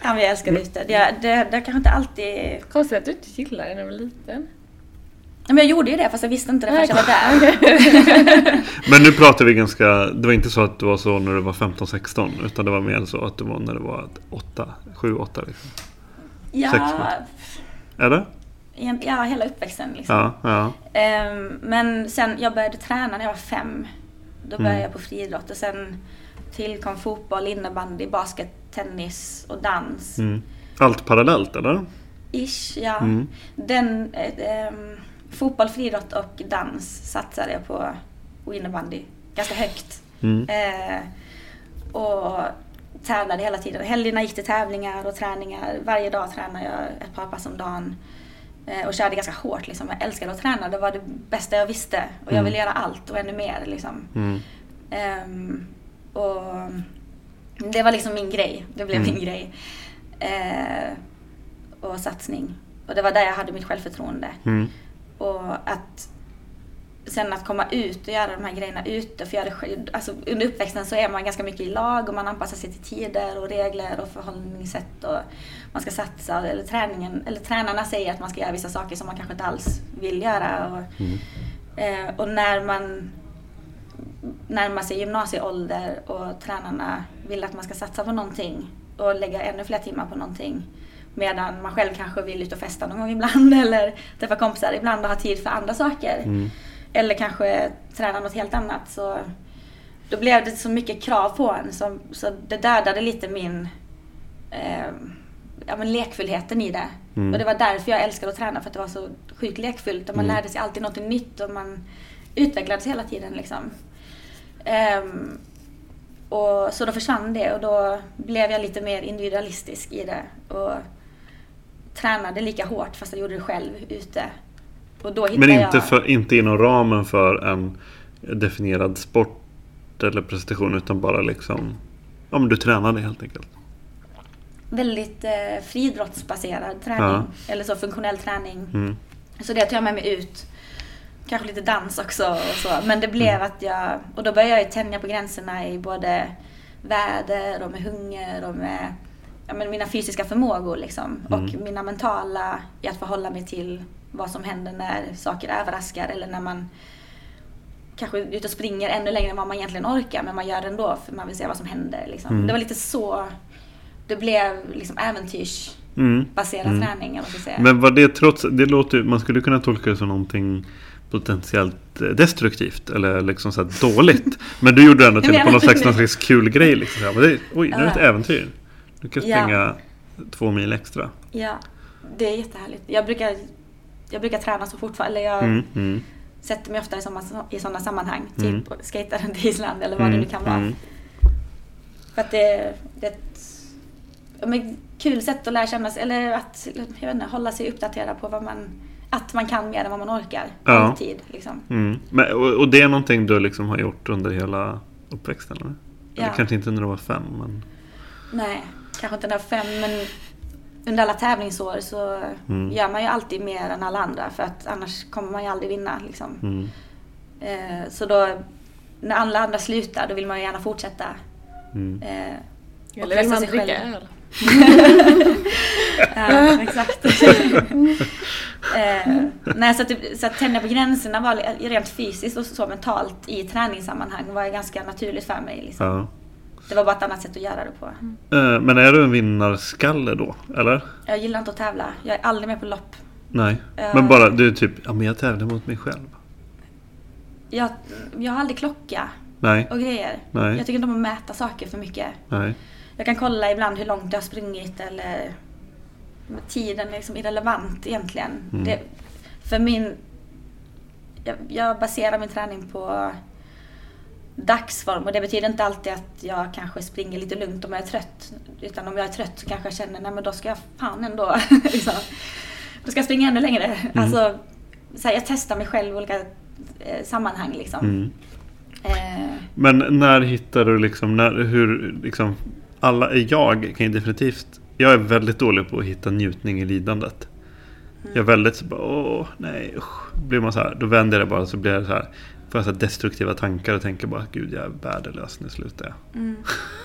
Ja, men jag älskar ute. Det, det, det kanske inte alltid... Konstigt att du inte gillar det när du var liten. Men jag gjorde ju det, fast jag visste inte det förrän jag var där. Men nu pratar vi ganska... Det var inte så att du var så när du var femton sexton, utan det var mer så att du var när du var åtta, sju åtta liksom. Ja. Är det? Ja, hela uppväxten liksom. Ja, ja. Um, men sen, jag började träna när jag var fem. Då började mm. jag på friidrott och sen tillkom fotboll, innebandy, basket, tennis och dans. Mm. Allt parallellt, eller? Ish, ja. Mm. Den, um, fotboll, friidrott och dans satsade jag på, och innebandy ganska högt. Mm. Uh, och tävlade hela tiden. Helgerna gick till tävlingar och träningar. Varje dag tränade jag ett par pass om dagen. Uh, och körde ganska hårt. Liksom. Jag älskade att träna. Det var det bästa jag visste. Och jag ville göra allt och ännu mer. Liksom. Mm. Um, och det var liksom min grej. Det blev mm. min grej. Uh, och satsning. Och det var där jag hade mitt självförtroende. Mm. Och att sen att komma ut och göra de här grejerna ute. För jag hade, alltså, under uppväxten så är man ganska mycket i lag. Och man anpassar sig till tider och regler och förhållningssätt. Och man ska satsa. Eller, träningen, eller tränarna säger att man ska göra vissa saker som man kanske inte alls vill göra. Och, mm. eh, och när man närmar sig gymnasieålder och tränarna vill att man ska satsa på någonting. Och lägga ännu fler timmar på någonting. Medan man själv kanske vill ut och festa någon gång ibland. Eller träffa kompisar ibland och ha tid för andra saker. Mm. Eller kanske träna något helt annat. Så då blev det så mycket krav på en. Så, så det dödade lite min eh, ja, men lekfullheten i det. Mm. Och det var därför jag älskade att träna. För att det var så sjukt lekfullt. Och man mm. lärde sig alltid något nytt. Och man utvecklades hela tiden liksom. Um, och så då försvann det. Och då blev jag lite mer individualistisk i det. Och tränade lika hårt fast jag gjorde det själv ute. Och då Men inte, jag... för, inte inom ramen för en definierad sport eller prestation, utan bara liksom, ja men du tränade helt enkelt. Väldigt eh, friidrottsbaserad träning. Ja. Eller så funktionell träning. Mm. Så det tog jag med mig ut. Kanske lite dans också och så. Men det blev att jag, och då började jag ju tänja på gränserna i både väder och med hunger och med ja, men mina fysiska förmågor liksom. Mm. Och mina mentala i att förhålla mig till vad som händer när saker överraskar. Eller när man kanske är ute och springer ännu längre än vad man egentligen orkar. Men man gör det ändå för man vill se vad som händer liksom. Mm. Det var lite så, det blev liksom äventyrsbaserad mm. träning. Eller vad ska jag säga. Men var det trots, det låter, man skulle kunna tolka det som någonting potentiellt destruktivt eller liksom så här dåligt. Men du gjorde det ändå till på någon slags, någon slags kul grej liksom. Så här, men det, oj, nu är det ett äventyr. Du kan springa ja. två mil extra. Ja, det är jättehärligt. Jag brukar, jag brukar träna så fortfarande. Eller jag mm, mm. sätter mig ofta i sådana, i sådana sammanhang. Typ mm. skejta runt Island eller vad mm, det nu kan vara. Mm. För att det, det är ett men, kul sätt att lära känna sig. Eller att jag vet inte, hålla sig uppdaterad på vad man... Att man kan mer än vad man orkar. Ja. Alltid, liksom. Mm. Men, och, och det är någonting du liksom har gjort under hela uppväxten, eller? Ja. Eller kanske inte när du var fem, men... Nej, kanske inte när jag var fem, men under alla tävlingsår så mm. gör man ju alltid mer än alla andra. För att annars kommer man ju aldrig vinna, liksom. Mm. Eh, så då, när alla andra slutar, då vill man ju gärna fortsätta. Mm. Eh, Eller vill man dricka öl? Ja, exakt. eh, nej, så att, så att tända på gränserna var rent fysiskt och så mentalt i träningssammanhang var ganska naturligt för mig liksom. Ja. Det var bara ett annat sätt att göra det på. Mm. Eh, men är du en vinnarskalle då, eller? Jag gillar inte att tävla. Jag är aldrig med på lopp. Nej, uh, men bara du är typ, ja men jag tävlar mot mig själv. Jag, jag har aldrig klocka Nej. och grejer. Nej. Jag tycker inte om att mäta saker för mycket. Nej. Jag kan kolla ibland hur långt jag har sprungit eller tiden är liksom irrelevant egentligen. Mm. Det, för min jag, jag baserar min träning på dagsform och det betyder inte alltid att jag kanske springer lite lugnt om jag är trött. Utan om jag är trött så kanske jag känner, nej men då ska jag fan ändå liksom, då ska jag springa ännu längre. Mm. Alltså, så här, jag testar mig själv i olika eh, sammanhang liksom. Mm. Eh. Men när hittar du liksom, när, hur liksom alla, jag kan ju definitivt, jag är väldigt dålig på att hitta njutning i lidandet. Mm. Jag är väldigt så bara, åh nej, usch. Blir man så här, då vänder jag bara så blir det så här, får jag så här destruktiva tankar och tänker bara, gud jag är värdelös, nu slutar jag. Mm.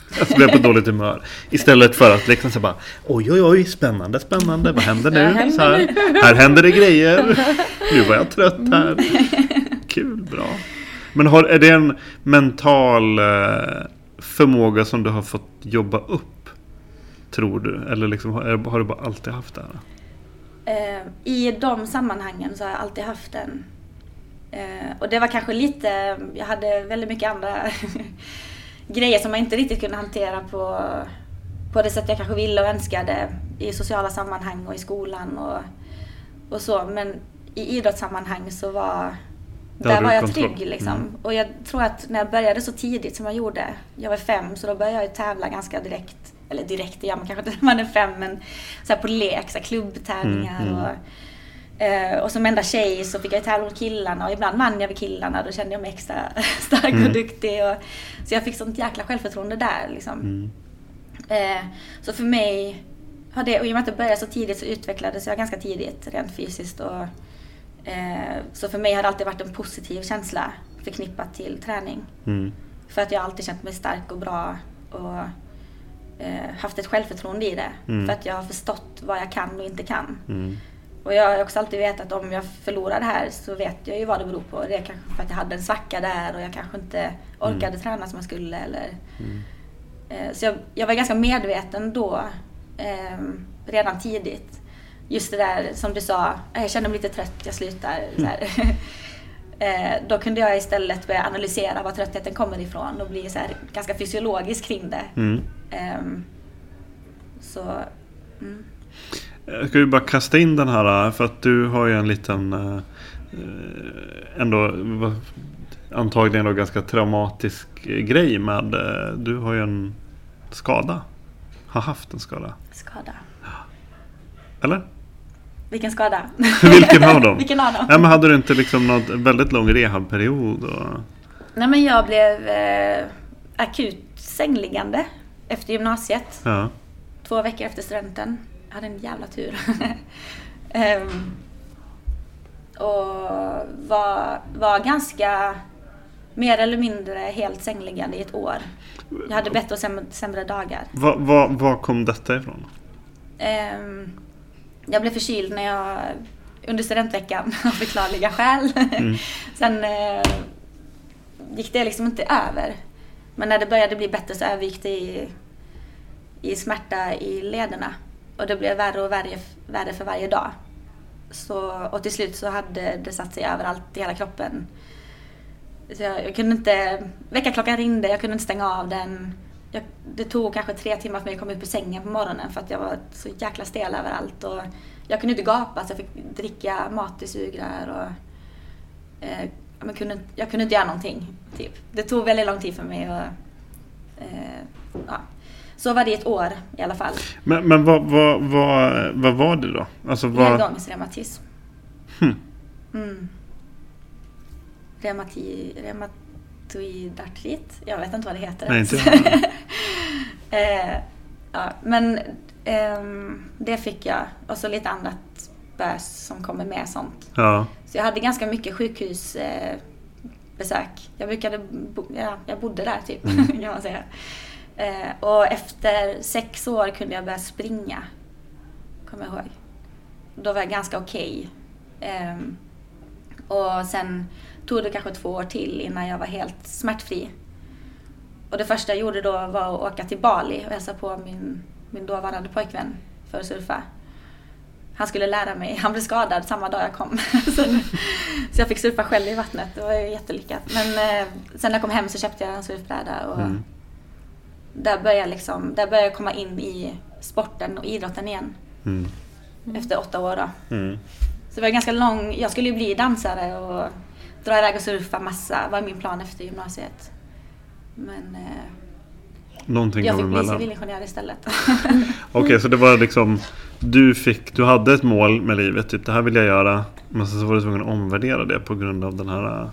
Alltså blev på dåligt humör. Istället för att liksom så bara, oj oj oj, spännande, spännande, vad händer nu? händer så här, här händer det grejer. Nu var jag trött här. Kul, bra. Men har, är det en mental eh, förmåga som du har fått jobba upp, tror du? Eller liksom, har, har du bara alltid haft det här? Eh, I de sammanhangen så har jag alltid haft den. Eh, och det var kanske lite, jag hade väldigt mycket andra grejer som man inte riktigt kunde hantera på, på det sätt jag kanske ville och önskade i sociala sammanhang och i skolan och, och så. Men i idrottssammanhang så var, där, där var jag kontroll. trygg liksom. Mm. Och jag tror att när jag började så tidigt som jag gjorde, jag var fem, så då började jag tävla ganska direkt. Eller direkt, ja, man kanske inte man är fem, men så här på lek, så här klubbtävlingar mm, mm. och Eh, och som enda tjej så fick jag tävla mot killarna och ibland vann jag vid killarna, då kände jag mig extra stark mm. och duktig och, så jag fick sånt jäkla självförtroende där liksom. mm. eh, så för mig har det, och i och med att det började så tidigt så utvecklades jag ganska tidigt rent fysiskt och, eh, så för mig har det alltid varit en positiv känsla förknippat till träning mm. för att jag alltid känt mig stark och bra och eh, haft ett självförtroende i det mm. för att jag har förstått vad jag kan och inte kan. mm. Och jag har också alltid vetat att om jag förlorar det här så vet jag ju vad det beror på. Det är kanske för att jag hade en svacka där och jag kanske inte orkade mm. träna som jag skulle. Eller, mm. eh, så jag, jag var ganska medveten då, eh, redan tidigt. Just det där som du sa, jag känner mig lite trött, jag slutar. Mm. Så här. eh, då kunde jag istället börja analysera var tröttheten kommer ifrån och bli så här, ganska fysiologisk kring det. Mm. Eh, så... Mm. Jag ska ju bara kasta in den här, för att du har ju en liten ändå antagligen då ganska traumatisk grej med, du har ju en skada, har haft en skada. Skada. Eller? Vilken skada? Vilken av dem? Vilken av dem? Ja, men hade du inte liksom någon väldigt lång rehabperiod? Och... Nej, men jag blev eh, akut sängliggande efter gymnasiet. Ja. Två veckor efter studenten. Jag hade en jävla tur. um, och var, var ganska mer eller mindre helt sängliggande i ett år. Jag hade bättre och sämre, sämre dagar. Var, var, var kom detta ifrån? Um, jag blev förkyld när jag under studentveckan av förklarliga skäl. Mm. Sen uh, gick det liksom inte över. Men när det började bli bättre så övergick det i, i smärta i lederna. Och det blev värre och värre, värre för varje dag. Så, och till slut så hade det satt sig överallt i hela kroppen. Så jag, jag kunde inte... Väckarklockan ringde, jag kunde inte stänga av den. Jag, det tog kanske tre timmar för mig att komma upp ur sängen på morgonen. För att jag var så jäkla stel överallt. Och jag kunde inte gapa, så jag fick dricka mat i sugrör. Och, eh, jag, kunde, jag kunde inte göra någonting. Typ. Det tog väldigt lång tid för mig. Och, eh, ja. Så var det ett år i alla fall. Men, men vad, vad, vad, vad var det då? Alltså, vad... Ledgångsreumatism. Hmm. Mm. Reumati, reumatoid artrit. Jag vet inte vad det heter. Nej, inte eh, ja, men eh, det fick jag. Och så lite annat bös som kommer med sånt. Ja. Så jag hade ganska mycket sjukhusbesök. Eh, jag brukade bo, ja, jag bodde där typ, mm. kan man säga. Eh, och efter sex år kunde jag börja springa, kommer jag ihåg. Då var jag ganska okej. Okay. Eh, och sen tog det kanske två år till innan jag var helt smärtfri. Och det första jag gjorde då var att åka till Bali och hälsa på min, min dåvarande pojkvän för att surfa. Han skulle lära mig, han blev skadad samma dag jag kom. så, så jag fick surfa själv i vattnet, det var ju jättelyckat. Men eh, sen när jag kom hem så köpte jag en surfbräda och mm. Där började jag liksom, där började jag komma in i sporten och idrotten igen. Mm. Efter åtta år då. Mm. Så det var ganska lång, jag skulle ju bli dansare och dra iväg och surfa massa, var min plan efter gymnasiet. Men eh, jag fick bli civilingenjör istället. Okej, okay, så det var liksom, du fick, du hade ett mål med livet, typ det här vill jag göra, men så var du tvungen att omvärdera det på grund av den här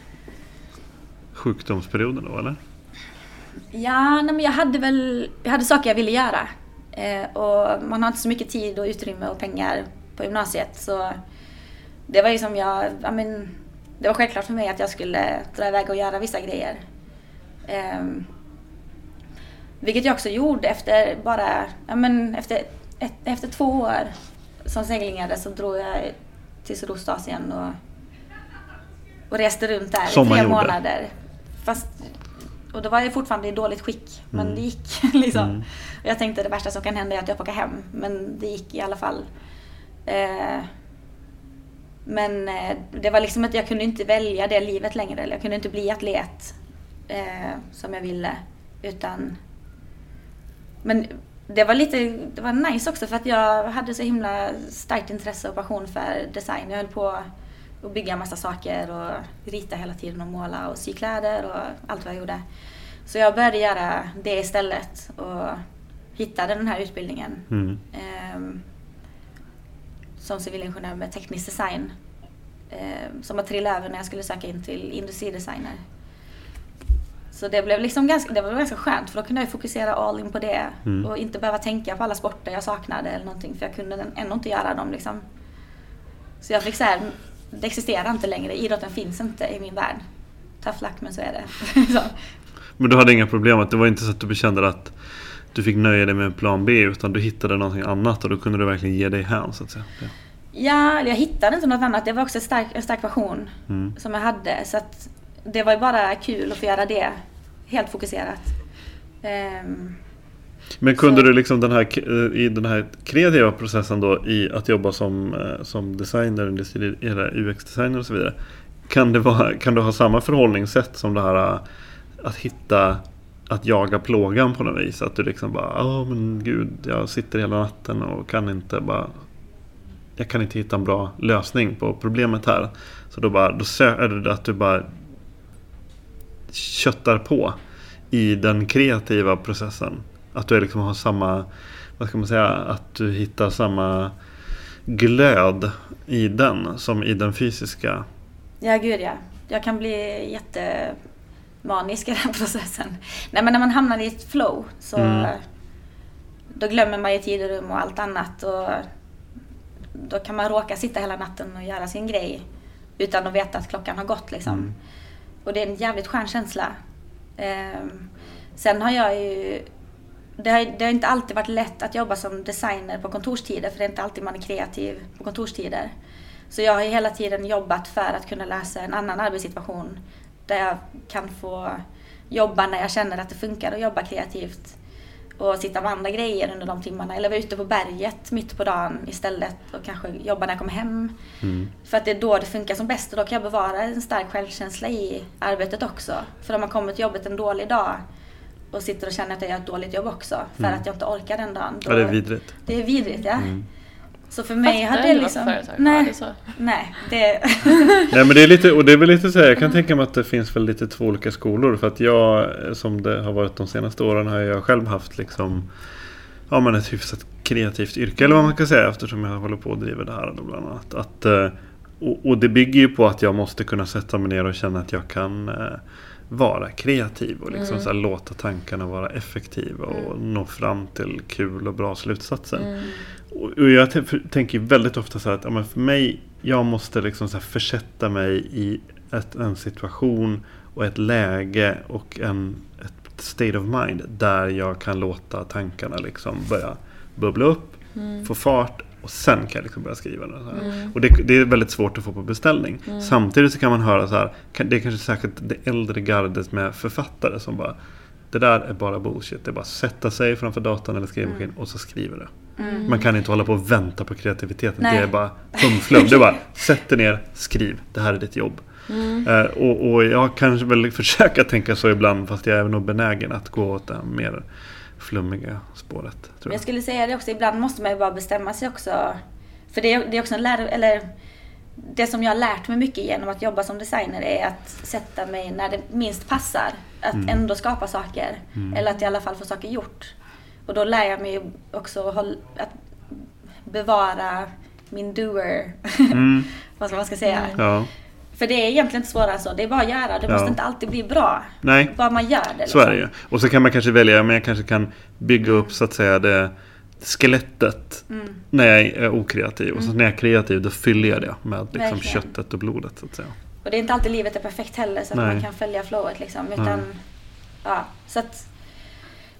sjukdomsperioden då, eller? Ja, nej, men jag hade väl jag hade saker jag ville göra. Eh, och man har inte så mycket tid och utrymme och pengar på gymnasiet. Så det var ju som jag... jag men, det var självklart för mig att jag skulle dra iväg och göra vissa grejer. Eh, Vilket jag också gjorde efter bara, ja men efter, ett, efter två år som seglingare så drog jag till Sydostasien och, och reste runt där som i tre man gjorde. månader. Fast, och då var jag fortfarande i dåligt skick, men Mm. det gick liksom. Mm. Och jag tänkte det värsta som kan hända är att jag får åka hem, men det gick i alla fall. Eh, men eh, det var liksom att jag kunde inte välja det livet längre, eller jag kunde inte bli atlet eh, som jag ville, utan men det var lite, det var nice också för att jag hade så himla starkt intresse och passion för design. Jag höll på att bygga en massa saker och rita hela tiden och måla och sy kläder och allt vad jag gjorde. Så jag började göra det istället och hittade den här utbildningen Mm. eh, som civilingenjör med teknisk design eh, som jag trillade över när jag skulle söka in till industridesigner. Så det blev liksom ganska, det var ganska skönt för då kunde jag fokusera all in på det Mm. och inte behöva tänka på alla sporter jag saknade eller någonting för jag kunde ändå inte göra dem liksom. Så jag fick så här, det existerar inte längre, idrotten finns inte i min värld. Tough luck, men så är det. så. Men du hade inga problem att det var inte så att du bekände att du fick nöja dig med en plan B utan du hittade någonting annat och då kunde du verkligen ge dig hän så att säga. Ja. Ja, jag hittade inte något annat. Det var också en stark, en stark passion Mm. som jag hade. Så att det var ju bara kul att få göra det. Helt fokuserat. Um, Men kunde Så- du liksom den här, i den här kreativa processen då i att jobba som, som designer, eller U X-designer och så vidare, kan, det vara, kan du ha samma förhållningssätt som det här att hitta, att jaga plågan på något vis? Att du liksom bara, ja men gud, jag sitter hela natten och kan inte bara, jag kan inte hitta en bra lösning på problemet här. Så då bara, då är det att du bara köttar på i den kreativa processen. Att du liksom har samma, vad ska man säga, att du hittar samma glöd i den som i den fysiska. ja, gud ja. Jag kan bli jättemanisk i den processen. Nej, men när man hamnar i ett flow så Mm. då glömmer man ju tid och rum och allt annat. Och då kan man råka sitta hela natten och göra sin grej utan att veta att klockan har gått liksom. Mm. Och det är en jävligt skön känsla. Um, sen har jag ju det har, det har inte alltid varit lätt att jobba som designer på kontorstider, för det är inte alltid man är kreativ på kontorstider. Så jag har ju hela tiden jobbat för att kunna lösa en annan arbetssituation där jag kan få jobba när jag känner att det funkar att jobba kreativt och sitta med andra grejer under de timmarna, eller vara ute på berget mitt på dagen istället och kanske jobba när jag kommer hem. Mm. För att det är då det funkar som bäst och då kan jag bevara en stark självkänsla i arbetet också. För om man kommer till jobbet en dålig dag och sitter och känner att jag gör ett dåligt jobb också för Mm. att jag inte orkar den dagen. Då, Ja, det är vidrigt. Det är vidrigt, ja. Mm. Så för mig Fattar hade det du liksom... vad företag har nej, det så? nej, det... Nej, men det är lite, och det är väl lite så här, jag kan tänka mig att det finns väl lite två olika skolor, för att jag, som det har varit de senaste åren, har jag själv haft liksom, ja men ett hyfsat kreativt yrke, eller vad man kan säga, eftersom jag håller på att driva det här då bland annat. Att, eh, och, och det bygger ju på att jag måste kunna sätta mig ner och känna att jag kan eh, vara kreativ och liksom Mm. så här, låta tankarna vara effektiva och nå fram till kul och bra slutsatser. Mm. Och och jag t- för, tänker väldigt ofta så här att ja, men för mig, jag måste liksom så här försätta mig i ett, en situation och ett läge och en, ett state of mind där jag kan låta tankarna liksom börja bubbla upp, Mm. få fart, och sen kan jag liksom börja skriva det. Så här. Mm. Och det, det är väldigt svårt att få på beställning. Mm. Samtidigt så kan man höra så här, kan, det är kanske särskilt det äldre gardet med författare som bara, det där är bara bullshit. Det är bara att sätta sig framför datorn eller skrivmaskin och så skriver det. Mm. Man kan inte hålla på och vänta på kreativiteten. Nej. Det är bara humflum. Det är bara, sätt dig ner, skriv. Det här är ditt jobb. Mm. Eh, och, och jag kanske väl försöka tänka så ibland, fast jag är nog benägen att gå åt det mer flummiga spåret. Men Tror jag jag. skulle säga det också, ibland måste man ju bara bestämma sig också. För det är, det är också en lär, eller det som jag har lärt mig mycket genom att jobba som designer är att sätta mig när det minst passar. Att Mm. ändå skapa saker. Mm. Eller att i alla fall få saker gjort. Och då lär jag mig också att, hålla, att bevara min doer. Mm. Vad ska man ska säga. Mm. Ja, För det är egentligen inte svårare än så. Det är bara att göra. Det Ja. måste inte alltid bli bra. nej. Bara man gör det. Så liksom. är det ju. Och så kan man kanske välja, men jag kanske kan bygga upp så att säga det skelettet Mm. när jag är okreativ. Och så Mm. när jag är kreativ, då fyller jag det med liksom Verkligen. köttet och blodet så att säga. Och det är inte alltid livet är perfekt heller så att Nej. man kan följa flowet liksom. Utan, Nej. ja, så att,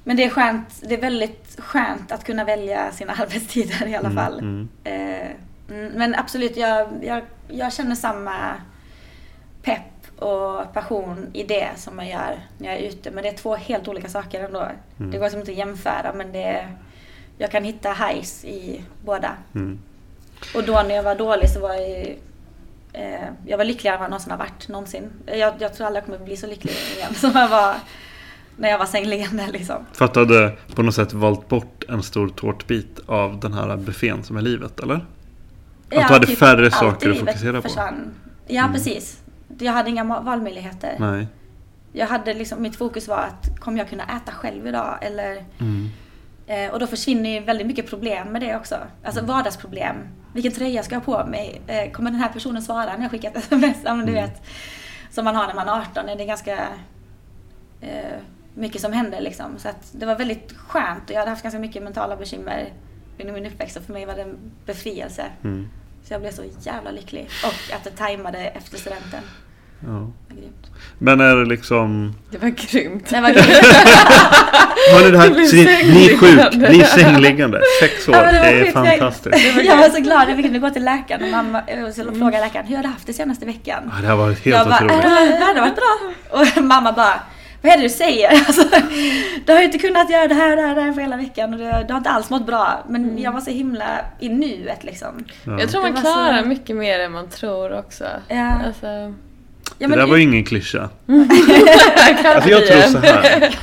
Men det är skönt, det är väldigt skönt att kunna välja sina arbetstider i alla Mm, fall. mm. Eh, mm, men absolut, jag, jag, jag känner samma pepp och passion i det som jag gör när jag är ute. Men det är två helt olika saker ändå. Mm. Det går som inte att jämföra, men det är, jag kan hitta highs i båda. Mm. Och då när jag var dålig så var jag eh, jag var lyckligare än vad jag någonsin har varit någonsin. Jag, jag tror aldrig jag kommer bli så lycklig igen som jag var när jag var sängliggande liksom. För att du hade på något sätt valt bort en stor tårtbit av den här buffén som är livet, eller? Att Ja, du hade typ färre allt saker i att livet fokusera på. försvann. Ja, Mm. precis. Jag hade inga ma- valmöjligheter. Nej. Jag hade liksom, mitt fokus var att kommer jag kunna äta själv idag? Eller, Mm. eh, och då försvinner ju väldigt mycket problem med det också. Alltså vardagsproblem. Vilken tröja ska jag ha på mig? Eh, kommer den här personen svara när jag skickar ett sms? Ja, men du Mm. vet, som man har när man är arton. Det är ganska eh, mycket som händer liksom. Så att det var väldigt skönt. Och jag hade haft ganska mycket mentala bekymmer under min uppväxt. Och för mig var det en befrielse. Mm. Så jag blev så jävla lycklig. Och att det tajmade efter studenten. Ja. Det var grymt. Men är det liksom... Det var grymt. Det var grymt. Hör ni det här? Blir Så ni, ni är sjuk, sängliggande. ni är sängliggande. Sex år, Ja, men det var det är skit. fantastiskt. Jag var så glad. Jag fick nu gå till läkaren och mamma och så fråga läkaren, hur har du haft det senaste veckan? Ja, det har varit helt Jag bara, otroligt. äh, det har varit bra. Och mamma bara, vad är det du säger? Alltså, du har ju inte kunnat göra det här, det här, det här för hela veckan. Och det, du har inte alls mått bra. Men jag var så himla i nuet liksom. Ja. Jag tror man Det var klarar så- mycket mer än man tror också. Ja. Alltså, Ja, Det men där var ju ingen klyscha. kan Alltså jag bli tror en. så här.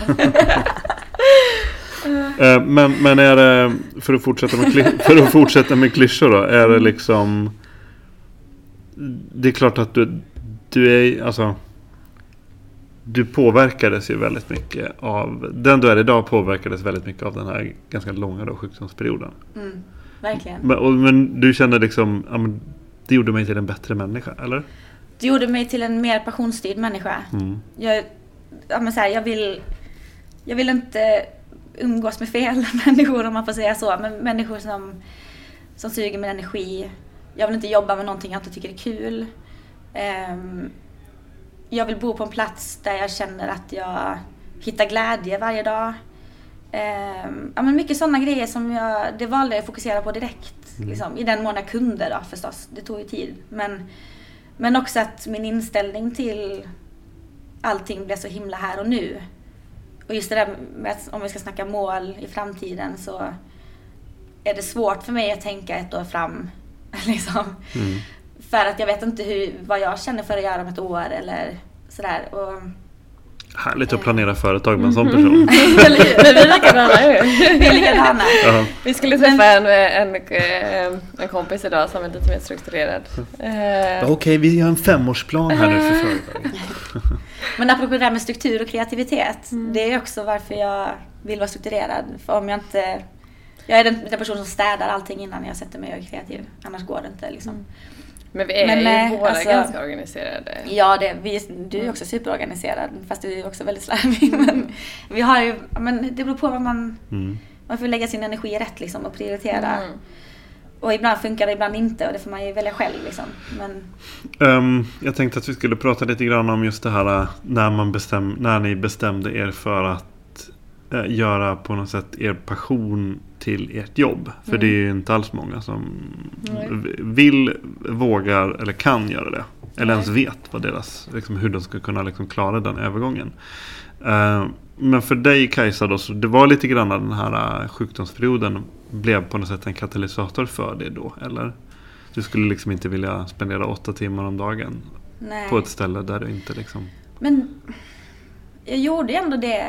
Eh, men, men är det, för att fortsätta med, kly, för att fortsätta med klyschor då, är det liksom, det är klart att du, du är, alltså, du påverkades ju väldigt mycket av, den du är idag påverkades väldigt mycket av den här ganska långa då, sjukdomsperioden. Mm, verkligen. Men, och, men du känner liksom, ja, men, det gjorde mig till en bättre människa, eller? Det gjorde mig till en mer passionsstyrd människa. Mm. Jag, ja, men så här, jag vill jag vill inte umgås med fel människor om man får säga så. Men människor som, som suger min energi. Jag vill inte jobba med någonting jag inte tycker är kul. Um, jag vill bo på en plats där jag känner att jag hittar glädje varje dag. Um, ja, men mycket sådana grejer som jag, det valde jag att fokusera på direkt. Mm. Liksom, i den mån jag kunde då förstås. Det tog ju tid. Men, men också att min inställning till allting blev så himla här och nu. Och just det där med att om vi ska snacka mål i framtiden så är det svårt för mig att tänka ett år fram. Liksom. Mm. För att jag vet inte hur, vad jag känner för att göra om ett år eller sådär. Och, Härligt att planera företag med en sån person. Men vi är likadana ju. vi är likadana. Ja. Vi skulle träffa en, en, en, en kompis idag som är lite mer strukturerad. Eh, Okej, vi har en femårsplan här nu för företaget. Men apropå det där med struktur och kreativitet. Mm. Det är också varför jag vill vara strukturerad. För om jag inte... Jag är den, den person som städar allting innan jag sätter mig och är kreativ. Annars går det inte liksom. Mm. Men vi är Men, ju eh, båda alltså- ganska organiserade. Ja, det, vi, du är också superorganiserad. Fast du är också väldigt slarvig. Men, vi har ju, men det beror på vad man... Mm. Man får lägga sin energi rätt liksom, och prioritera. Mm. Och ibland funkar det, ibland inte. Och det får man ju välja själv. Liksom. Men, Um, jag tänkte att vi skulle prata lite grann om just det här när, man bestäm, när ni bestämde er för att uh, göra på något sätt er passion till ert jobb. För Mm. det är ju inte alls många som Nej. v- vill, vågar eller kan göra det. Eller ens Nej. vet vad deras, liksom, hur de ska kunna liksom, klara den övergången. Uh, men för dig, Kajsa, då, så det var lite grann den här uh, sjukdomsperioden blev på något sätt en katalysator för det då, eller? Du skulle liksom inte vilja spendera åtta timmar om dagen nej. på ett ställe där du inte liksom... Men jag gjorde ändå det...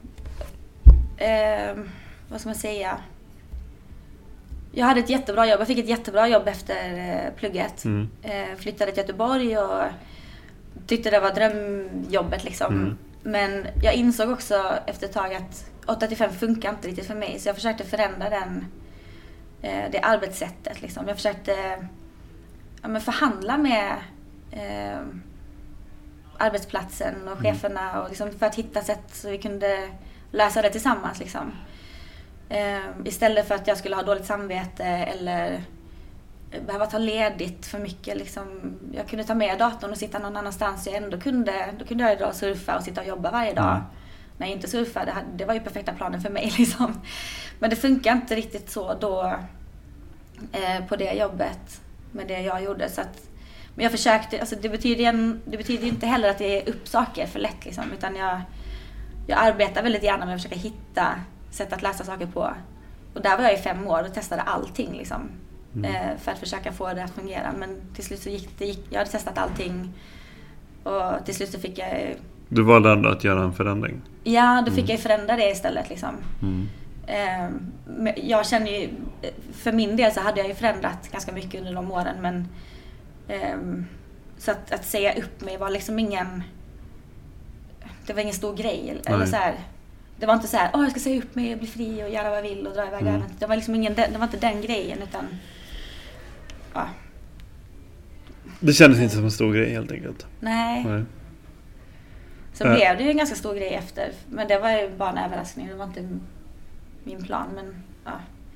Eh, vad ska man säga? Jag hade ett jättebra jobb. Jag fick ett jättebra jobb efter eh, plugget. Mm. Eh, flyttade till Göteborg och tyckte det var drömjobbet liksom. Mm. Men jag insåg också efter ett tag att åtta till fem funkar inte riktigt för mig. Så jag försökte förändra den, eh, det arbetssättet liksom. Jag försökte ja, men förhandla med eh, arbetsplatsen och cheferna och liksom för att hitta sätt så vi kunde lösa det tillsammans liksom. Eh, istället för att jag skulle ha dåligt samvete eller behöva ta ledigt för mycket liksom. Jag kunde ta med datorn och sitta någon annanstans jag ändå kunde. Då kunde jag idag surfa och sitta och jobba varje dag. Mm. när jag inte surfade. Det, hade, det var ju perfekta planen för mig liksom. Men det funkar inte riktigt så då eh, på det jobbet med det jag gjorde. Så att, men jag försökte, alltså det betyder, en, det betyder inte heller att jag ger upp saker för lätt liksom, utan jag, jag arbetar väldigt gärna med att försöka hitta sätt att läsa saker på. Och där var jag i fem år och testade allting liksom, mm. eh, för att försöka få det att fungera. Men till slut så gick det, gick, jag hade testat allting och till slut så fick jag... Du valde ändå att göra en förändring? Ja, då fick mm. jag förändra det istället liksom. Mm. Eh, jag känner ju, för min del så hade jag ju förändrat ganska mycket under de åren, men eh, så att, att säga upp mig var liksom ingen, det var ingen stor grej eller så här. Det var inte så här, åh oh, jag ska säga upp mig och bli fri och göra vad jag vill och dra iväg. Mm. Det var liksom ingen, det var inte den grejen, utan ja. Det kändes inte som en stor grej helt enkelt. Nej. Nej. Så äh. blev det ju en ganska stor grej efter, men det var ju bara en överraskning, det var inte min plan, men ja.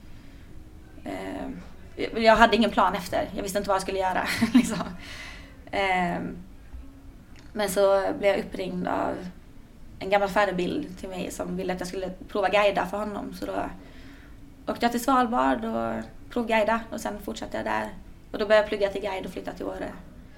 Eh, jag hade ingen plan efter, jag visste inte vad jag skulle göra liksom. Eh, men så blev jag uppringd av en gammal förebild till mig som ville att jag skulle prova guida för honom. Så då åkte jag till Svalbard och provguida och sen fortsatte jag där. Och då började jag plugga till guide och flytta till Åre.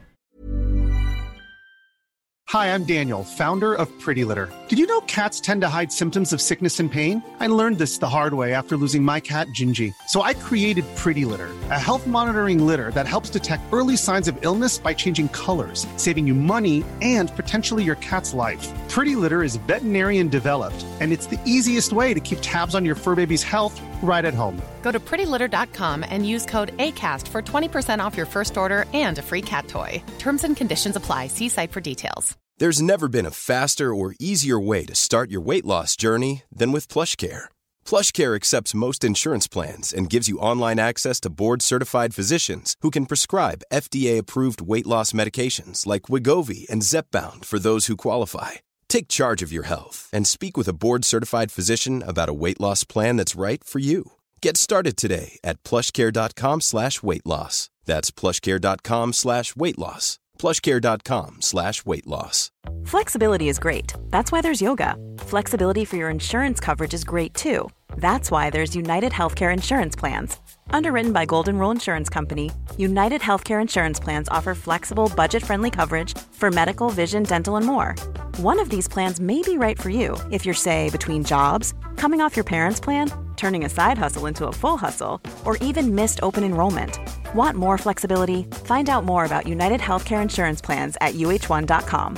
Hi, I'm Daniel, founder of Pretty Litter. Did you know cats tend to hide symptoms of sickness and pain? I learned this the hard way after losing my cat, Gingy. So I created Pretty Litter, a health monitoring litter that helps detect early signs of illness by changing colors, saving you money and potentially your cat's life. Pretty Litter is veterinarian developed, and it's the easiest way to keep tabs on your fur baby's health right at home. Go to pretty litter dot com and use code ACAST for twenty percent off your first order and a free cat toy. Terms and conditions apply. See site for details. There's never been a faster or easier way to start your weight loss journey than with PlushCare. PlushCare accepts most insurance plans and gives you online access to board-certified physicians who can prescribe F D A-approved weight loss medications like Wegovy and Zepbound for those who qualify. Take charge of your health and speak with a board-certified physician about a weight loss plan that's right for you. Get started today at plushcare.com slash weight loss. That's plushcare.com slash weight loss. plushcare.com slash weight loss. Flexibility is great. That's why there's yoga. Flexibility for your insurance coverage is great too. That's why there's United Healthcare Insurance Plans. Underwritten by Golden Rule Insurance Company, United Healthcare Insurance Plans offer flexible, budget-friendly coverage for medical, vision, dental, and more. One of these plans may be right for you if you're, say, between jobs, coming off your parents' plan, turning a side hustle into a full hustle, or even missed open enrollment. Want more flexibility? Find out more about United Healthcare Insurance Plans at u h one dot com.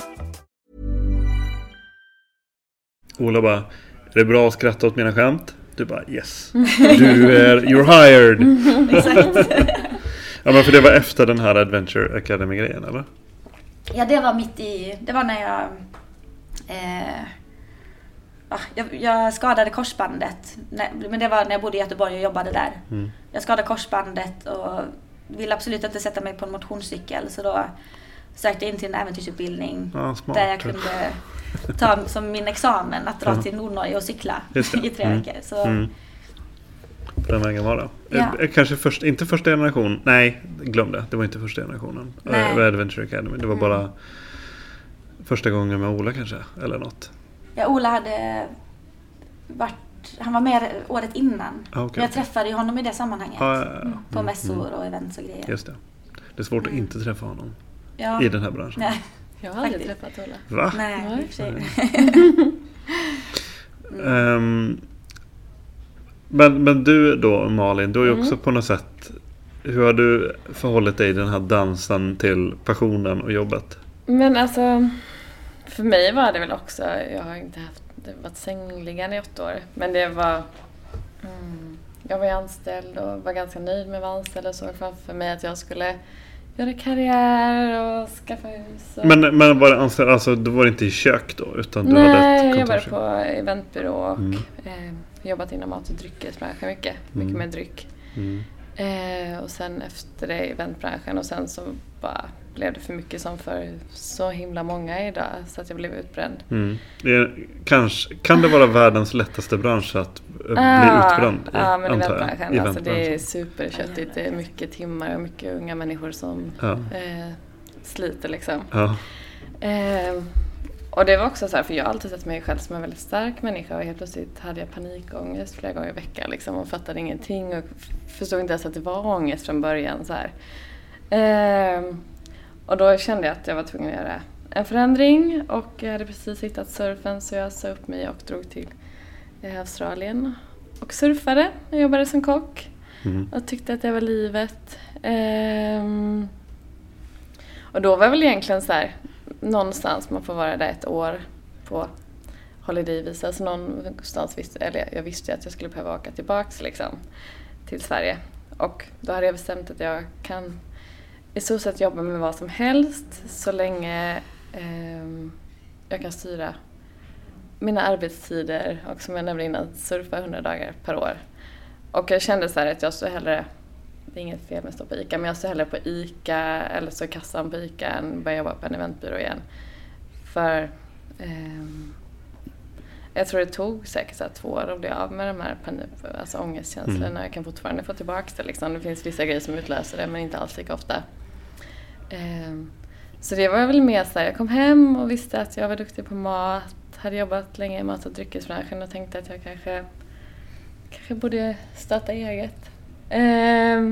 Ola bara, är det bra att skratta åt mina skämt? Du bara, yes. Du är, you're hired. Exakt. Ja, men för det var efter den här Adventure Academy-grejen, eller? Ja, det var mitt i, det var när jag, eh, jag, jag skadade korsbandet. Men det var när jag bodde i Göteborg och jobbade där. Mm. Jag skadade korsbandet och ville absolut inte sätta mig på en motionscykel. Så då sökte jag in till en äventyrsutbildning ja, där jag kunde ta som min examen att dra till Nordnorge och cykla i tre mm. veckor. Så... Mm. På den vägen var det. Ja. Kanske först, inte första generation. Nej, glöm det. Det var inte första generationen. Nej. Uh, Adventure Academy. Det var mm. bara första gången med Ola kanske. Eller något. Ja, Ola hade varit... Han var med året innan. Ah, okay, jag okay. träffade honom i det sammanhanget. Ah, ja, ja. Mm. På mässor mm. och events och grejer. Just det. Det är svårt mm. att inte träffa honom. Ja. I den här branschen. Nej. Jag har aldrig träffat Ola. Va? Nej, Nej. i och för sig. mm. um, men, men du då, Malin, du har ju också mm. på något sätt... Hur har du förhållit dig i den här dansen till passionen och jobbet? Men alltså, för mig var det väl också... Jag har inte haft... Det varit sängliggande i åtta år. Men det var... Mm, jag var anställd och var ganska nöjd med att vara anställd och såg framför mig att jag skulle... göra karriär och skaffa hus. Och... Men, men var det anställd, alltså då var det inte i kök då? Utan du Nej, hade ett jag jobbade på eventbyrå och mm. eh, jobbat inom mat- och dryckesbranschen mycket. Mm. Mycket med dryck. Mm. Eh, och sen efter det eventbranschen och sen så bara blev det för mycket som för så himla många idag så att jag blev utbränd. Mm. Det är, kanske, kan det vara världens lättaste bransch att bli ah, utbränd i? Ja, men eventbranschen. eventbranschen. Alltså det är superköttigt. Det är mycket timmar och mycket unga människor som ja. eh, sliter liksom. Ja. Eh, Och det var också så här, för jag har alltid sett mig själv som en väldigt stark människa och helt plötsligt hade jag panikångest flera gånger i veckan liksom, och fattade ingenting och förstod inte ens att det var ångest från början så här. Ehm, och då kände jag att jag var tvungen att göra en förändring och jag hade precis hittat surfen så jag sa upp mig och drog till Australien och surfade. Jag jobbade som kock mm. och tyckte att det var livet. Ehm, och då var det väl egentligen så här, någonstans man får vara där ett år på holidayvisa. Alltså någonstans visste, eller jag visste att jag skulle behöva åka tillbaks liksom, till Sverige. Och då hade jag bestämt att jag kan i så sätt jobba med vad som helst så länge eh, jag kan styra mina arbetstider och som jag nämnde innan surfa hundra dagar per år. Och jag kände så här att jag så hellre, det är inget fel med att stå på ICA, men jag står hellre på ICA eller så i kassan på ICA än börja jobba på en eventbyrå igen. För eh, jag tror det tog säkert så här två år att bli av med de här panik, alltså ångestkänslorna. Mm. Jag kan fortfarande få tillbaka det. Liksom. Det finns vissa grejer som utlöser det, men inte alls lika ofta. Eh, så det var väl mer så här, jag kom hem och visste att jag var duktig på mat. Hade jobbat länge i mat- och dryckesbranschen och tänkte att jag kanske, kanske borde starta eget. Eh,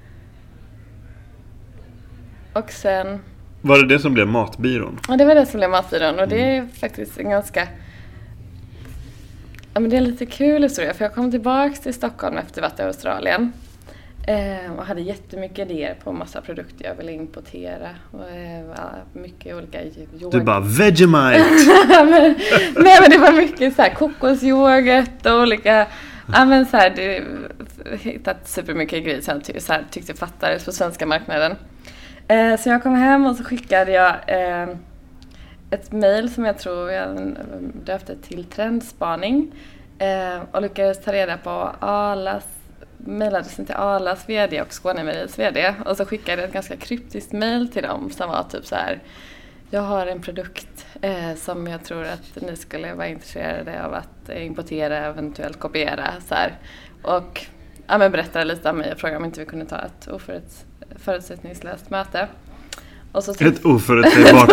och sen... Var det det som blev matbyrån? Ja, det var det som blev matbyrån. Och det är faktiskt en ganska... Ja, men det är en lite kul historia. För jag kom tillbaka till Stockholm efter att varit i Australien. Eh, och hade jättemycket idéer på massa produkter jag ville importera. Och, eh, mycket olika yoghurt. Du bara, Vegemite! men, nej, men det var mycket så här kokosyoghurt och olika... Ja, men så här, det hittat supermycket grejer som jag ty- så här, tyckte fattades på svenska marknaden. Eh, så jag kom hem och så skickade jag eh, ett mejl som jag tror jag döpte till trendspaning. Eh, och lyckades ta reda på Arlas, mejladressen till Arlas vd och Skånemejeriets vd. Och så skickade jag ett ganska kryptiskt mejl till dem som var typ så här: jag har en produkt eh, som jag tror att ni skulle vara intresserade av att importera, eventuellt kopiera. Så här. Och ja, men berättade lite om mig och frågade om inte vi kunde ta ett oföruts- förutsättningslöst möte. Och så ett oförutsägbart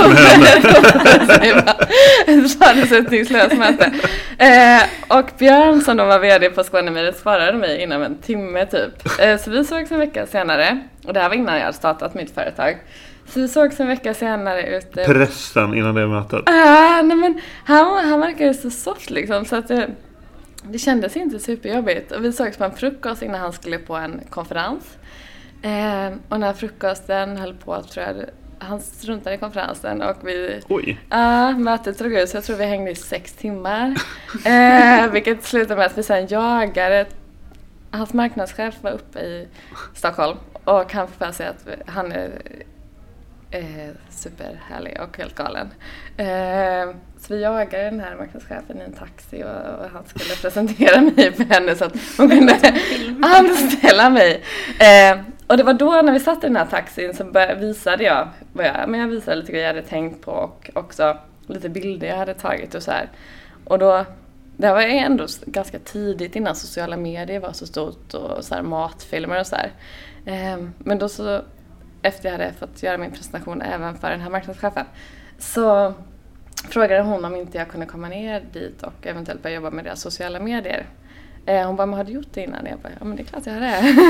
möte. Ett förutsättningslöst möte. Eh, och Björn som då var vd på Skånemejeriet svarade mig inom en timme typ. Eh, så vi sågs en vecka senare. Och det här var innan jag hade startat mitt företag. Så vi sågs en vecka senare ute. Pressen innan det mötet. Ah, nej men han, han verkade så soft liksom. Så att det, det kändes inte superjobbigt. Och vi sågs på en frukost innan han skulle på en konferens. Eh, och när frukosten höll på, tror jag, han struntade i konferensen och vi... Oj! Ja, uh, mötet drog ut så jag tror vi hängde i sex timmar. eh, vilket slutade med att vi sen jagade. Hans marknadschef var uppe i Stockholm och han får säga att han är eh, superhärlig och helt galen. Eh, så vi jagade den här marknadschefen i en taxi och, och han skulle presentera mig för henne så att hon kunde anställa mig. Eh, Och det var då när vi satt i den här taxin så bör, visade jag, vad jag, men jag visade lite grejer jag hade tänkt på och också lite bilder jag hade tagit och så här. Och då, det var ändå ganska tidigt innan sociala medier var så stort och så här matfilmer och så här. Eh, men då så, efter jag hade fått göra min presentation även för den här marknadschefen, så frågade hon om inte jag kunde komma ner dit och eventuellt börja jobba med deras sociala medier. Hon bara, man hade gjort det innan. Jag bara, ja men det är klart jag har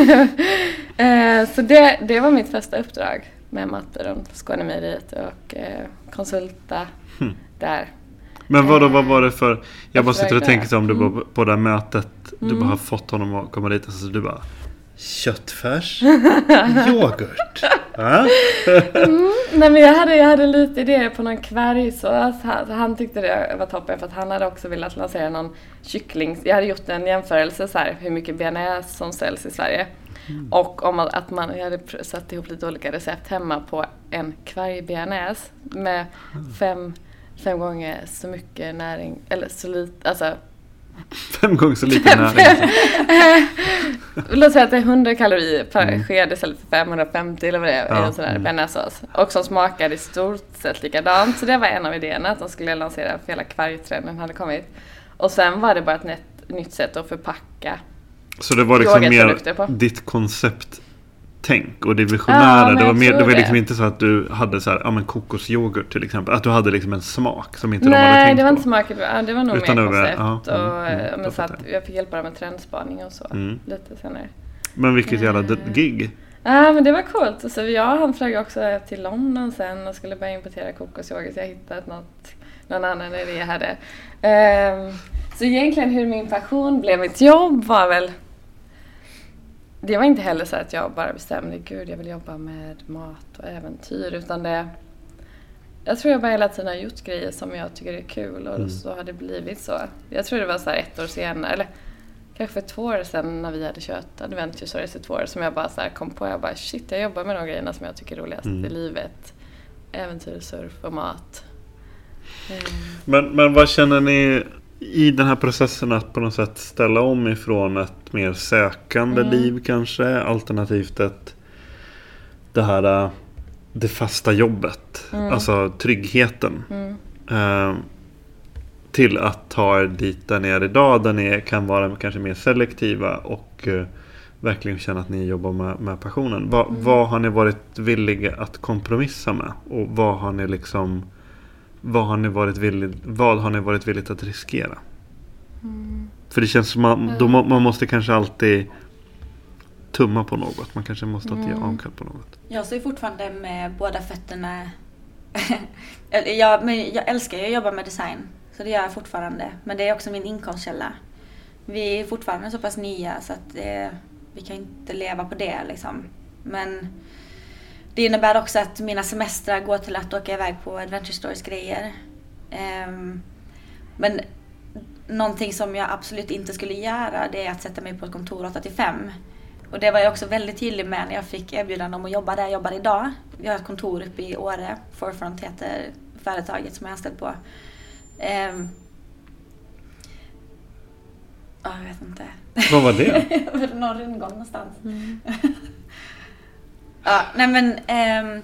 det. Så det, det var mitt första uppdrag med matbyrån på Skånemejeriet och konsulta hmm. där. Men vad då, vad var det för... Jag bara sitter och tänker så om du mm. var på det här mötet. Du mm. bara har fått honom att komma dit och så du bara... Köttfärs, yoghurt. ah? mm, nej men jag hade, jag hade lite idéer på någon kvargsås. Han, han tyckte det var toppen för att han hade också velat lansera någon kyckling. Jag hade gjort en jämförelse så här, hur mycket bearnaise som säljs i Sverige. Mm. Och om att man, jag hade satt ihop lite olika recept hemma på en kvarg-bearnaise med mm. fem, fem gånger så mycket näring, eller så lite, alltså Fem gånger så lite näring. Låt säga att det är hundra kalorier per mm. sked istället för femhundrafemtio eller vad det är ja. i en sån här bearnaisesås. Och som smakade i stort sett likadant. Så det var en av idéerna att de skulle lansera för hela kvargtrenden hade kommit. Och sen var det bara ett nytt, nytt sätt att förpacka. Så det var liksom mer ditt koncept tänk och det visionära. Ja, det var, mer, det var liksom det. inte så att du hade så här, ja men kokosyoghurt till exempel. Att du hade liksom en smak som inte Nej, de hade tänkt på. Nej, det var inte smak. Ja, det var nog Utan mer över, koncept. ja, och, mm, mm, men så att jag fick hjälpa dem med trendspaning och så. Mm. Lite senare. Men vilket jävla uh, gig. Ja, men det var coolt. Så jag han flög också till London sen och skulle börja importera kokosyoghurt. Så jag hittade något, någon annan idé jag hade. Um, så egentligen hur min passion blev mitt jobb var väl... Det var inte heller så att jag bara bestämde, gud jag vill jobba med mat och äventyr. Utan det... Jag tror jag bara hela tiden har gjort grejer som jag tycker är kul och mm. så har det blivit så. Jag tror det var så här ett år senare, eller kanske för två år sedan när vi hade kört Adventure Stories i två år som jag bara så här kom på. Jag bara shit, jag jobbar med de grejerna som jag tycker är roligast mm. i livet. Äventyr, surf och mat. Mm. Men, men vad känner ni i den här processen att på något sätt ställa om ifrån ett mer sökande mm. liv kanske? Alternativt ett det här... det fasta jobbet, mm. alltså tryggheten mm. eh, till att ta er dit där ni är idag, där ni kan vara kanske mer selektiva och eh, verkligen känna att ni jobbar med, med passionen. Va, mm. Vad har ni varit villiga att kompromissa med och vad har ni liksom vad har ni varit villig, vad har ni varit villigt att riskera? Mm. För det känns som man, då må, man måste kanske alltid tumma på något. Man kanske måste alltid mm. ge avkall på något. Jag står fortfarande med båda fötterna. jag, men jag älskar ju att jobba med design. Så det gör jag fortfarande. Men det är också min inkomstkälla. Vi är fortfarande så pass nya så att eh, vi kan inte leva på det liksom. Men det innebär också att mina semestrar går till att åka iväg på Adventure Stories grejer. Um, men någonting som jag absolut inte skulle göra, det är att sätta mig på ett kontor åtta till fem. Och det var jag också väldigt tydlig med när jag fick erbjudande om att jobba där jag jobbar idag. Vi har ett kontor uppe i Åre. Forefront heter företaget som jag är anställd på. Um, oh, jag vet inte. Vad var det? Var det någon rundgång någonstans? Mm. ja, nej men... Um,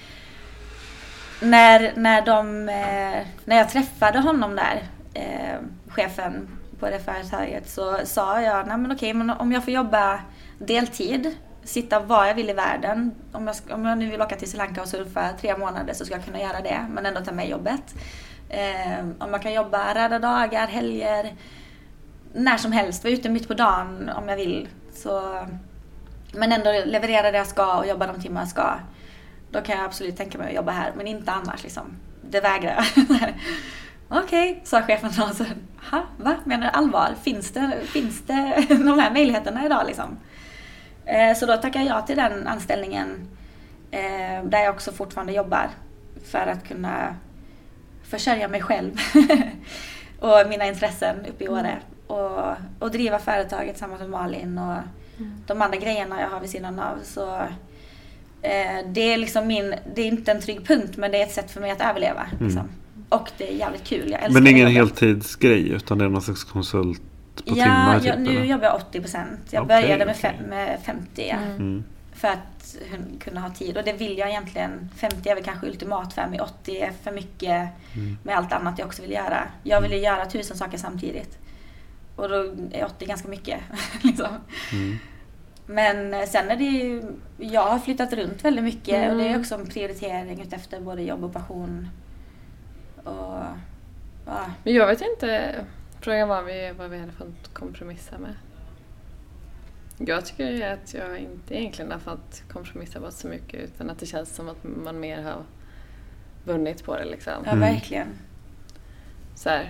när, när, de, eh, när jag träffade honom där, eh, chefen på det företaget, så sa jag, nej men okej, men om jag får jobba deltid, sitta var jag vill i världen, om jag, om jag nu vill åka till Sri Lanka och surfa tre månader så ska jag kunna göra det, men ändå ta med jobbet. Eh, om jag kan jobba röda dagar, helger, när som helst, vara ute mitt på dagen om jag vill, så, men ändå leverera det jag ska och jobba de timmar jag ska, då kan jag absolut tänka mig att jobba här, men inte annars liksom. Det vägrar jag. Okej, okay, sa chefen då. Så, ha, va? Menar du allvar? Finns det, finns det de här möjligheterna idag liksom? Eh, så då tackar jag till den anställningen eh, där jag också fortfarande jobbar för att kunna försörja mig själv och mina intressen uppe i Åre och, och driva företaget tillsammans med Malin och mm. de andra grejerna jag har vid sidan av. Så eh, det är liksom min, det är inte en trygg punkt, men det är ett sätt för mig att överleva liksom. Mm. Och det är jävligt kul. Jag älskar Men det är ingen heltidsgrej utan det är någon slags konsult på ja, timmar? Ja, typ, nu eller? jobbar jag åttio procent. Jag okay, började med, okay. fem, med femtio ja, mm. för att kunna ha tid. Och det vill jag egentligen. femtio är väl kanske ultimat för mig. åttio är för mycket mm. med allt annat jag också vill göra. Jag vill ju göra tusen saker samtidigt. Och då är åttio ganska mycket. liksom. mm. Men sen är det ju, jag har flyttat runt väldigt mycket mm. och det är också en prioritering utefter både jobb och passion. Och, ja. Men jag vet inte, frågan var vi, vad vi hade fått kompromissa med. Jag tycker att jag inte egentligen har fått kompromissa på så mycket, utan att det känns som att man mer har vunnit på det liksom. Ja, verkligen. Så här.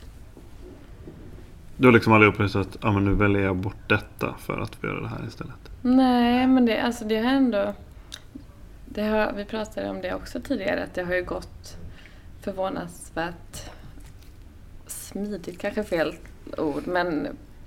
Du har liksom aldrig upplevt att ah, men nu väljer jag bort detta för att göra det här istället? Nej, men det, alltså det har ändå... Det har, vi pratade om det också tidigare, att det har ju gått förvånansvärt smidigt, kanske fel ord, men,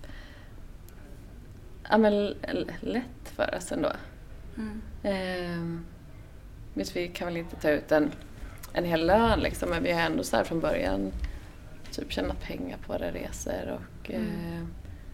ja, men lätt för oss ändå. Mm. Ehm, visst, vi kan väl inte ta ut en, en hel lön liksom, men vi har ändå så här från början typ tjänat pengar på våra resor och mm. eh,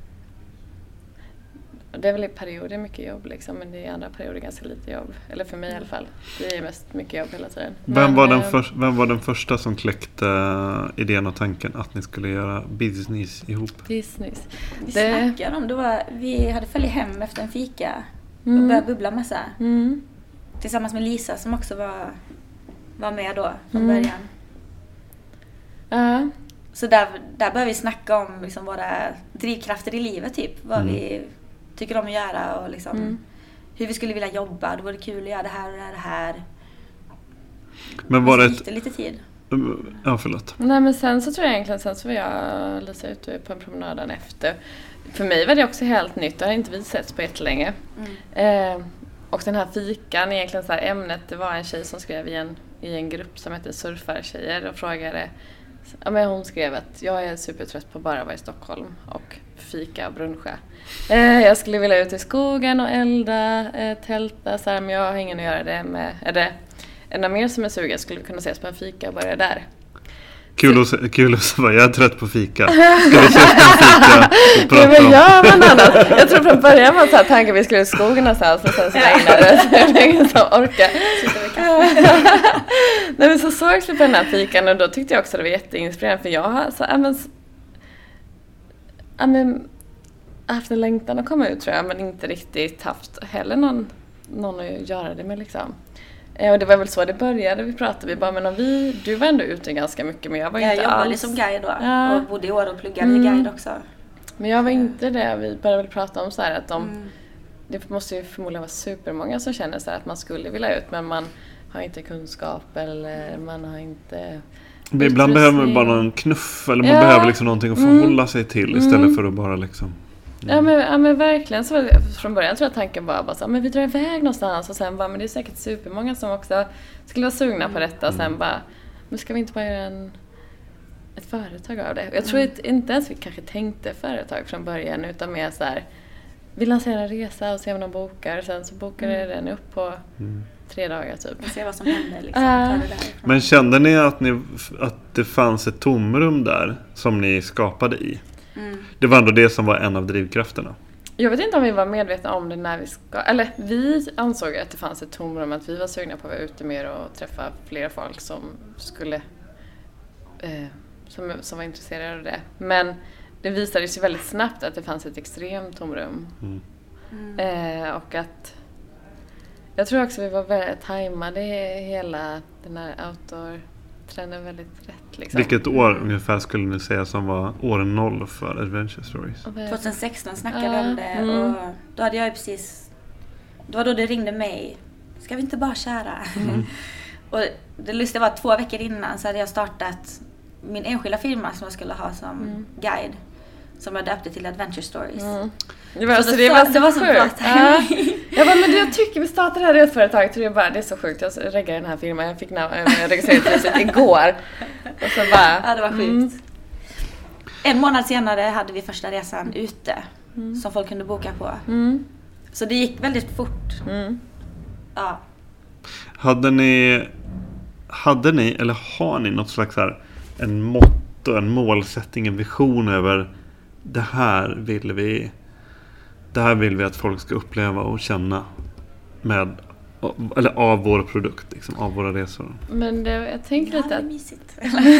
det är väl i perioder mycket jobb liksom, men det är i andra perioder ganska lite jobb. Eller för mig i alla fall. Det är mest mycket jobb hela tiden. Vem, men, var, den äh, för, vem var den första som kläckte idén och tanken att ni skulle göra business ihop? Business. Vi det... snackade om det. Var, vi hade följt hem efter en fika mm. och började bubbla massa. Mm. Tillsammans med Lisa som också var, var med då från Mm. början. Ja. Så där, där började vi snacka om liksom våra drivkrafter i livet typ. Vad Mm. vi tycker om att göra och liksom Mm. hur vi skulle vilja jobba. Det vore kul att göra det här och det här. Och det här. Men var Så det gick ett... det lite tid. Ja, förlåt. Nej, men sen så tror jag egentligen, sen så var jag och Lisa ute på en promenaden efter. För mig var det också helt nytt, det har inte vi sett på ett länge. Mm. Eh, och den här fikan, egentligen så här ämnet, det var en tjej som skrev i en, i en grupp som heter Surfartjejer och frågade, ja men hon skrev att jag är supertrött på att bara vara i Stockholm och fika och bruncha. Eh, jag skulle vilja ut i skogen och elda, eh, tälta så här, men jag har ingen att göra det med. Är det en mer som är sugen skulle kunna ses på en fika och börja där. Kul att, kul att säga, jag är trött på fika. Ska vi ses på en fika och prata men om? ja, men annars. Jag tror från början var så här tanken vi skulle i skogen någonstans och sen så regnade det. Så det är ingen som orkar. Nej, men så sågs vi på den här fikan och då tyckte jag också det var jätteinspirerande. För jag har så, ja, men, ja, men, haft en längtan att komma ut tror jag. Men inte riktigt haft heller någon, någon att göra det med liksom. Och det var väl så det började, vi pratade vi bara, men om vi, du var ändå ute ganska mycket, men jag var Jag inte jobbade alls. som guide då Ja. och bodde i år och pluggade Mm. guide också. Men jag var inte det, vi började väl prata om så här att de, Mm. det måste ju förmodligen vara supermånga som känner så här att man skulle vilja ut, men man har inte kunskap eller man har inte Men ibland behöver man bara någon knuff eller man Ja. behöver liksom någonting att förhålla Mm. sig till istället Mm. för att bara liksom... Ja men, ja men verkligen, så var det, från början tror jag tanken var bara så, men vi drar iväg någonstans och sen bara, men det är säkert supermånga som också skulle vara sugna på detta och sen bara, men ska vi inte bara göra en, ett företag av det? Jag tror Mm. att inte ens vi kanske tänkte företag från början utan mer så här, vi lanserar en resa och ser om de bokar, sen så bokade Mm. den upp på Mm. tre dagar typ. Och se vad som händer liksom. Ja. Ta det därifrån. Men kände ni att, ni att det fanns ett tomrum där som ni skapade i? Mm. Det var ändå det som var en av drivkrafterna. Jag vet inte om vi var medvetna om det när vi ska... Eller vi ansåg att det fanns ett tomrum, att vi var sugna på att vara ute mer och träffa fler folk som skulle... Eh, som, som var intresserade av det. Men det visade sig väldigt snabbt att det fanns ett extremt tomrum. Mm. Mm. Eh, och att... Jag tror också vi var väldigt tajmade i hela den här outdoor-trenden väldigt rätt. Liksom. Vilket år ungefär skulle ni säga som var år noll för Adventure Stories? Och vi- tjugohundrasexton snackade vi Ja, om det mm. och då hade jag ju precis, det var då det ringde mig, ska vi inte bara köra? Mm. Och det lustiga var att två veckor innan så hade jag startat min enskilda firma som jag skulle ha som Mm. guide, som jag döpte till Adventure Stories. Mm. Det var, Så alltså, det det sa- var så, det var så bra sjukt. timing. Ja. Jag bara, men jag tycker vi startar det här resföretaget. Det är bara, det är så sjukt. Jag reggade den här firman. Jag fick registreringspriset igår. Och så bara... Ja, det var sjukt. Mm. En månad senare hade vi första resan ute Mm. som folk kunde boka på. Mm. Så det gick väldigt fort. Mm. Ja. Hade ni, hade ni eller har ni något slags här, en motto, en målsättning, en vision över det här vill vi det här vill vi att folk ska uppleva och känna med, eller av vår produkt liksom, av våra resor? Men det, jag tänker Ja, lite det är att... mysigt.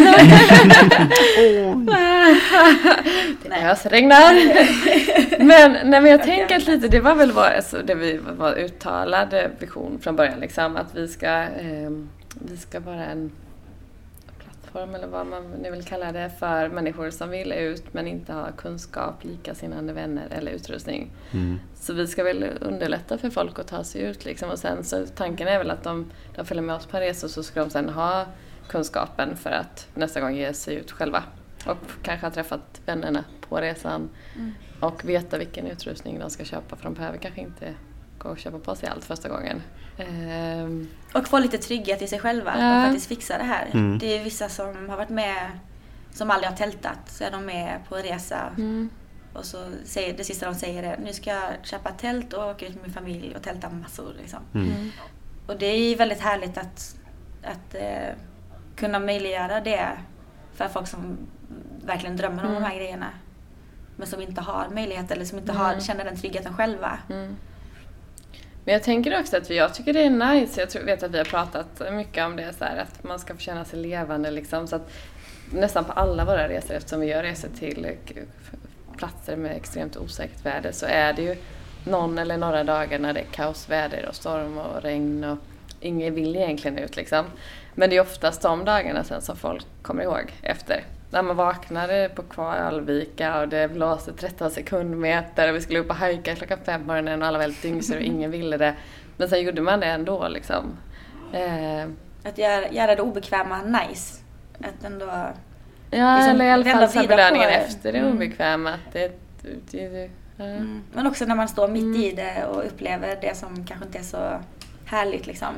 Det ösregnar. men, nej, men jag tänker att lite, det var väl vår, alltså, det vi var uttalade vision från början liksom, att vi ska eh, vi ska vara en plattform eller vad man nu vill kalla det för människor som vill ut men inte har kunskap, likasinnande vänner eller utrustning. Mm. Så vi ska väl underlätta för folk att ta sig ut liksom, och sen så tanken är väl att de, de följer med oss på en resa så ska de sen ha kunskapen för att nästa gång ge sig ut själva. Och kanske ha träffat vännerna på resan Mm. och veta vilken utrustning de ska köpa, för de behöver kanske inte gå och köpa på sig allt första gången. Ehm, Och få lite trygghet i sig själva, att Ja. de faktiskt fixar det här. Mm. Det är vissa som har varit med, som aldrig har tältat, så är de med på en resa. mm, Och så säger, det sista de säger är, nu ska jag köpa tält och åka ut med min familj och tälta massor. Liksom. Mm. Och det är ju väldigt härligt att, att eh, kunna möjliggöra det för folk som verkligen drömmer om Mm. de här grejerna. Men som inte har möjlighet eller som inte Mm. har, känner den tryggheten själva. mm. Men jag tänker också att vi, jag tycker det är nice, jag tror, vet att vi har pratat mycket om det så här, att man ska få känna sig levande liksom, så att nästan på alla våra resor, eftersom vi gör resor till platser med extremt osäkert väder, så är det ju någon eller några dagar när det är kaosväder och storm och regn och ingen vill egentligen ut liksom. Men det är oftast de dagarna sen som folk kommer ihåg efter. När man vaknade på Kvalvika och det blåste tretton sekundmeter och vi skulle upp och hajka klockan fem morgonen och alla var helt dyngsur och ingen ville det. Men sen gjorde man det ändå liksom. Eh. Att göra, göra det obekväma nice. Att ändå... Ja, liksom, eller i alla fall så belöningen det. efter det obekväma. Att det, det, det, ja. mm. Men också när man står mitt mm. i det och upplever det som kanske inte är så härligt liksom.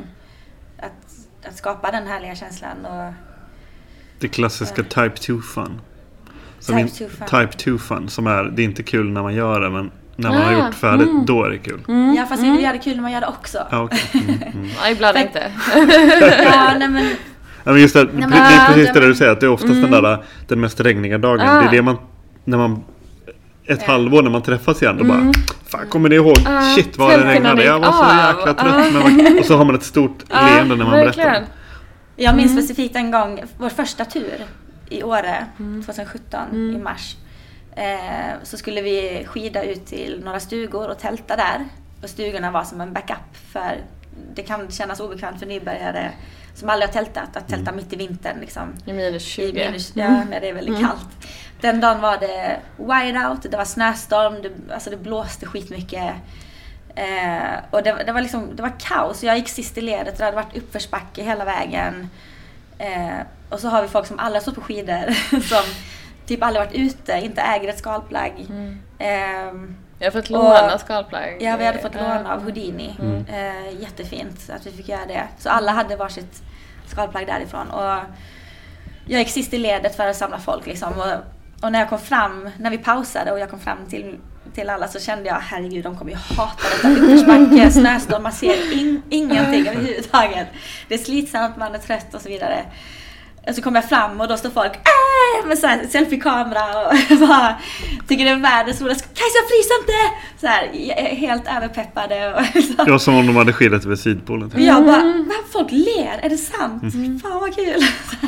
Att, att skapa den härliga känslan och... Det klassiska ja. type two fun. Som Type in, two fun. Type two fun. Som är, det är inte kul när man gör det, men när man ah, har gjort färdigt, mm. då är det kul. Mm. Ja, fast mm. vi gör det kul när man gör det också. Ja, okay. mm, mm. ja ibland inte. ja, nej men... Ja, men just det, nej, men, det är precis ja, det du säger, att det är oftast mm. den där den mest regniga dagen. Ah. Det är det man, när man ett ja. halvår när man träffas igen, då mm. bara, fan kommer ni ihåg, ah, shit vad det regnade, jag var så ah, jäkla trött. ah. Men man, och så har man ett stort ah, leende när man verkligen. berättar. Jag minns mm. specifikt en gång, vår första tur i Åre, mm. tjugosjutton mm. i mars. Eh, så skulle vi skida ut till några stugor och tälta där. Och stugorna var som en backup, för det kan kännas obekvämt för nybörjare som aldrig har tältat, att tälta mm. mitt i vintern liksom. I minus tjugo. I minus, ja, när det är väldigt mm. kallt. Den dagen var det wide out, det var snöstorm, det, alltså det blåste skitmycket. Eh, och det, det var liksom, det var kaos. Jag gick sist i ledet, det hade varit uppförsbacke hela vägen. Eh, och så har vi folk som aldrig har stått på skidor, som typ aldrig varit ute, inte äger ett skalplagg. Mm. Eh, jag har fått låna skalplagg. Ja, vi hade fått låna av Houdini. Mm. Eh, jättefint att vi fick göra det. Så alla hade varsitt skalplagg därifrån. Och jag gick sist i ledet för att samla folk liksom. Och, och när jag kom fram, när vi pausade och jag kom fram till, till alla, så kände jag, herregud, de kommer ju hata detta uppförsbacke, snöstorm, man ser in, ingenting överhuvudtaget. Det är slitsamt, man är trött och så vidare. Och så kom jag fram och då står folk äh, med så här selfie-kamera och bara tycker det är världens roligaste. Kajsa, frys inte! Så här, helt överpeppade. Och så. Det var som om de hade skidat över Sydpolen. Och jag bara, vad folk ler, är det sant? Mm. Fan vad kul!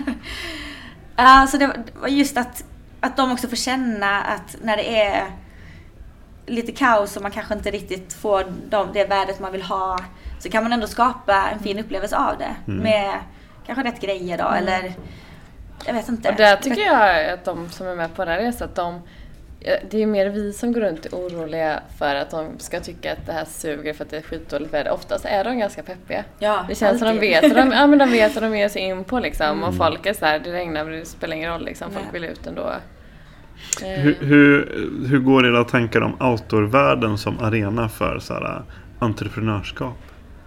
Ja, så det var just att, att de också får känna att när det är lite kaos och man kanske inte riktigt får de, det värdet man vill ha, så kan man ändå skapa en fin upplevelse av det. Mm. Med kanske rätt grejer då, mm. eller jag vet inte. Och där tycker jag att de som är med på den här resan, att de, det är mer vi som går runt och är oroliga för att de ska tycka att det här suger för att det är skitdåligt väder. Oftast är de ganska peppiga. Ja, det känns alltid. Som de vet, de, ja, men de vet vad de ger sig in på liksom. Mm. Och folk är så här, det regnar men det spelar ingen roll liksom. Folk vill ut ändå. Hur, hur, hur går era tankar om outdoor-världen som arena för så här, entreprenörskap?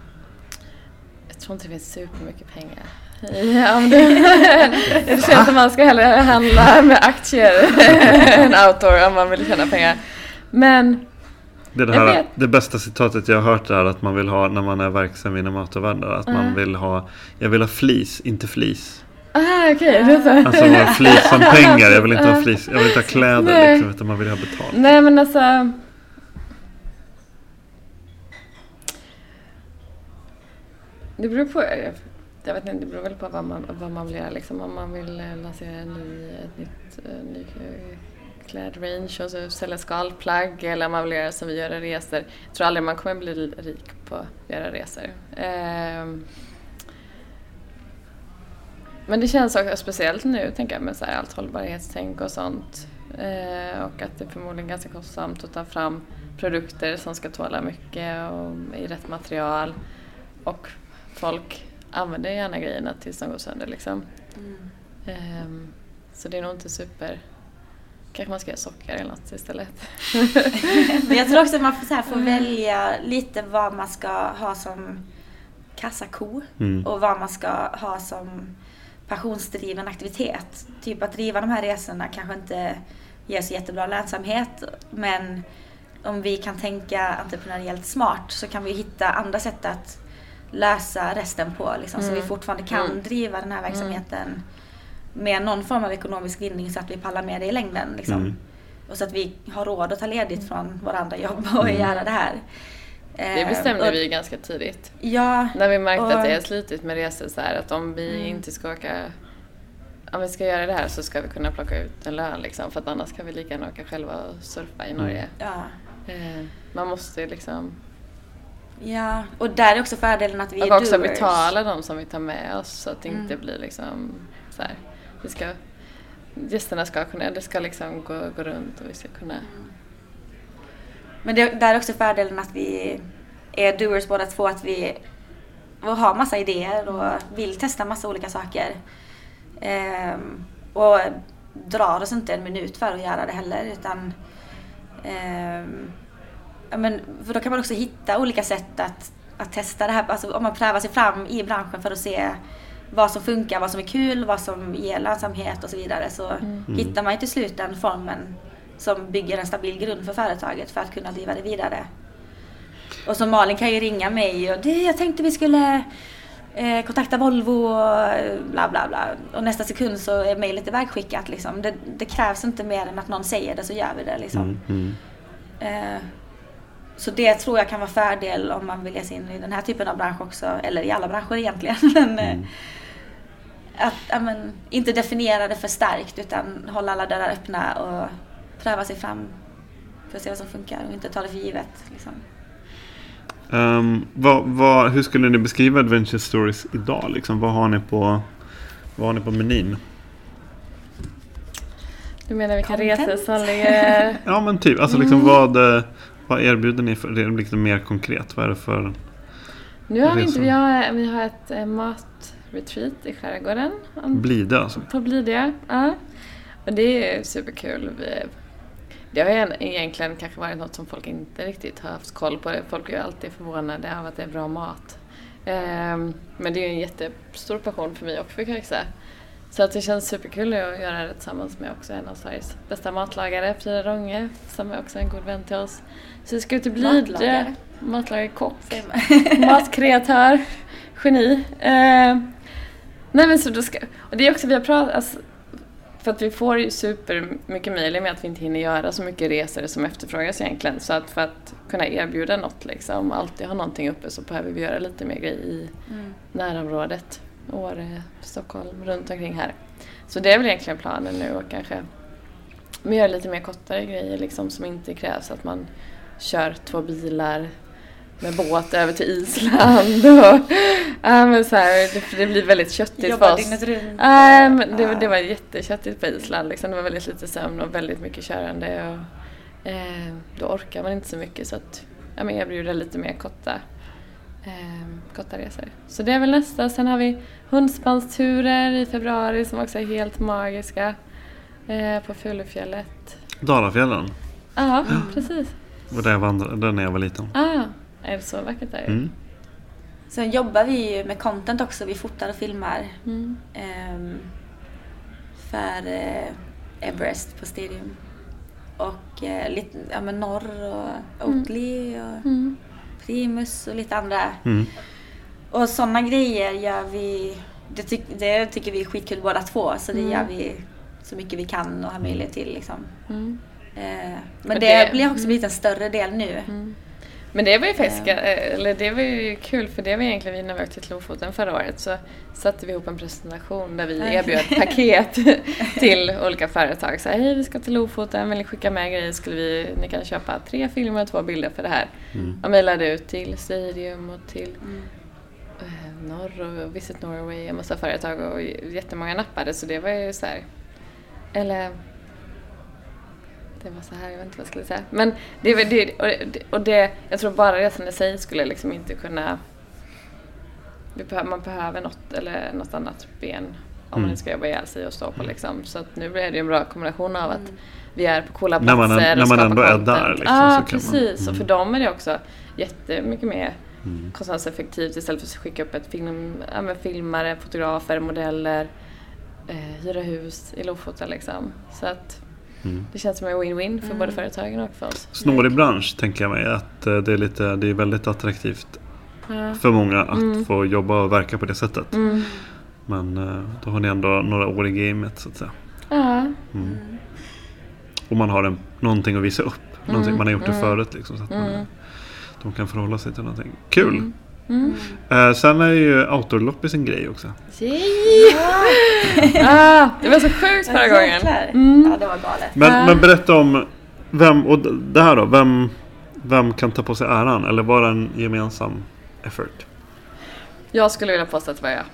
Jag tror inte det finns supermycket pengar. Ja, men det, det känns som man ska hellre handla med aktier än outdoor om man vill tjäna pengar. Men det, är det, här, det bästa citatet jag har hört är att man vill ha när man är verksam inom outdoor-världen, att uh. man vill ha, jag vill ha flis, inte flis. Ah, okej. Okay. Uh. Alltså man har flis som pengar, jag vill inte ha flis, jag vill inte ha kläder liksom, utan man vill ha betalt. Nej, men alltså det beror på, jag vet inte, det beror väl på vad man, vad man vill göra liksom. Om man vill lansera en ny, ett nytt uh, ny klädrange och så sälja skalplagg, eller om man vill göra som vi gör resor. Jag tror aldrig man kommer bli rik på att göra resor. Uh, men det känns också speciellt nu, tänker jag, med så här allt hållbarhetstänk och sånt. Uh, och att det är förmodligen ganska kostsamt att ta fram produkter som ska tåla mycket och i rätt material. Och folk använder gärna grejerna tills de går sönder liksom. Mm. Um, så det är nog inte super. Kanske man ska göra socker eller något istället. Men jag tror också att man får, så här, får välja lite vad man ska ha som kassako. Mm. Och vad man ska ha som passionsdriven aktivitet. Typ att driva de här resorna kanske inte ger så jättebra lönsamhet. Men om vi kan tänka entreprenöriellt smart så kan vi hitta andra sätt att lösa resten på liksom, mm. så vi fortfarande kan mm. driva den här verksamheten mm. med någon form av ekonomisk vinning så att vi pallar med det i längden liksom. Mm. Och så att vi har råd att ta ledigt från våra andra jobb och mm. göra det här. Det bestämde och, vi ganska tidigt. Ja. När vi märkte och, att det är slitigt med resor så här, att om vi mm. inte ska åka, om vi ska göra det här så ska vi kunna plocka ut en lön liksom, för att annars kan vi lika gärna åka själva och surfa i Norge. Ja. Eh, man måste liksom... Ja, och där är också fördelen att vi är och också doers. betala de som vi tar med oss så att det inte Mm. blir liksom så här. Vi ska, gästerna ska kunna, det ska liksom gå, gå runt och vi ska kunna... Men det, där är också fördelen att vi är doers båda två, att vi har massa idéer och vill testa massa olika saker. Ehm, och drar oss inte en minut för att göra det heller, utan ehm, ja, men, för då kan man också hitta olika sätt att, att testa det här. Alltså om man prövar sig fram i branschen för att se vad som funkar, vad som är kul, vad som ger lönsamhet och så vidare, så Mm. hittar man ju till slut den formen som bygger en stabil grund för företaget för att kunna driva det vidare. Och som Malin kan ju ringa mig och det, jag tänkte vi skulle eh, kontakta Volvo och bla bla bla. Och nästa sekund så är mejlet ivägskickat liksom. Det, det krävs inte mer än att någon säger det, så gör vi det liksom. Mm, mm. Eh, så det tror jag kan vara fördel om man vill ge sig in i den här typen av bransch också, eller i alla branscher egentligen. Men, eh, att ja, men, inte definiera det för starkt, utan hålla alla dörrar öppna och pröva sig fram för att se vad som funkar och inte ta det för givet liksom. Um, vad, vad, hur skulle ni beskriva Adventure Stories idag? Liksom, vad har ni på, vad har ni på menyn? Du menar vilka Content? resor som ligger... Ja, men typ. Alltså, liksom, vad, vad erbjuder ni för det är liksom mer konkret? Vad är det för Nu har vi inte, resor? vi har, vi har ett eh, matretreat i skärgården. Blidö, alltså. På Blidö, ja. Och det är superkul. Vi, det har ju egentligen kanske varit något som folk inte riktigt har haft koll på. Folk är ju alltid förvånade av att det är bra mat. Um, men det är ju en jättestor passion för mig och för Kajsa. Så att det känns superkul att göra det tillsammans med också en av Sveriges bästa matlagare, Frida Ronge, som är också en god vän till oss. Så vi ska ut till Blidö. Matlagare? Matlagare, kock, matkreatör, geni. Uh, nej men så då ska, och det är också vi har pratat, alltså, för att vi får ju super mycket mejl med att vi inte hinner göra så mycket resor som efterfrågas egentligen. Så att för att kunna erbjuda något, liksom, alltid ha någonting uppe, så behöver vi göra lite mer grejer i Mm. närområdet. Åre, Stockholm, runt omkring här. Så det är väl egentligen planen nu, och kanske göra lite mer kortare grejer liksom, som inte krävs att man kör två bilar med båt över till Island. Och, ja, men så här, det, det blir väldigt köttigt Jobbar för oss. dygnet runt. Ja, men det, Ja. det var jätteköttigt på Island. Liksom. Det var väldigt lite sömn och väldigt mycket körande. Och, eh, då orkar man inte så mycket, så att ja, men erbjuder lite mer korta, eh, korta resor. Så det är väl nästa. Sen har vi hundspannsturer i februari som också är helt magiska eh, på Fulufjället. Dalafjällen. Ja, precis. Och där jag vandrade, där när jag var liten. Ah, är det så vackert där? Mm. Sen jobbar vi ju med content också. Vi fotar och filmar Mm. ehm, för eh, Everest på Stadium. Och eh, lite, ja, men Norr och Oatly och Mm. Primus och lite andra. Mm. Och sådana grejer gör vi, det, tyck, det tycker vi är skitkul båda två. Så det Mm. gör vi så mycket vi kan och har möjlighet till liksom. Mm. Eh, men Och det, det- blir också blivit en större del nu. Mm. Men det var ju faktiskt, eller det var ju kul, för det var egentligen vi när vi åkte till Lofoten förra året, så satte vi ihop en presentation där vi erbjöd paket till olika företag. Så hej, vi ska till Lofoten, vill ni skicka med grejer, skulle vi, ni kan köpa tre filmer och två bilder för det här. Mm. Och mejlade ut till Stadium och till Mm. eh, Norr och Visit Norway och massa företag, och jättemånga nappade, så det var ju så här, eller det var så här, jag vet inte vad jag skulle säga. Men det, var- det, och det, och det jag tror bara resan i sig skulle liksom inte kunna, vi behöver, man behöver något eller något annat ben om Mm. man ska jobba ihjäl sig och stå på liksom. Så att nu blir det ju en bra kombination av att vi är på coola När man- platser när och man skapar ändå är content. där, liksom, Ja, så kan man- precis. mm. Och för dem är det också jättemycket mer Mm. kostnadseffektivt istället för att skicka upp ett film, ja, med filmare, fotografer, modeller, eh, hyra hus i Lofoten liksom. Så att Mm. det känns som en win-win för Mm. både företagen och för oss. Snårig bransch, tänker jag mig, att eh, det är lite, det är väldigt attraktivt Ja. för många att Mm. få jobba och verka på det sättet. Mm. Men eh, då har ni ändå några år i gamet, så att säga. Ja. Mm. Och man har en, någonting att visa upp. Någonting, man har gjort det Mm. förut liksom, så att man, Mm. de kan förhålla sig till någonting. Kul! Mm. Mm. Eh, sen är ju outdoor-loppis en grej också. Yay! ah, det var så sjukt förra gången. Jäklar. Mm. Ja, det var galet. Men, Ja. men berätta om vem, och d- det här då, vem, vem kan ta på sig äran? Eller var det en gemensam effort? Jag skulle vilja påstå att det var jag.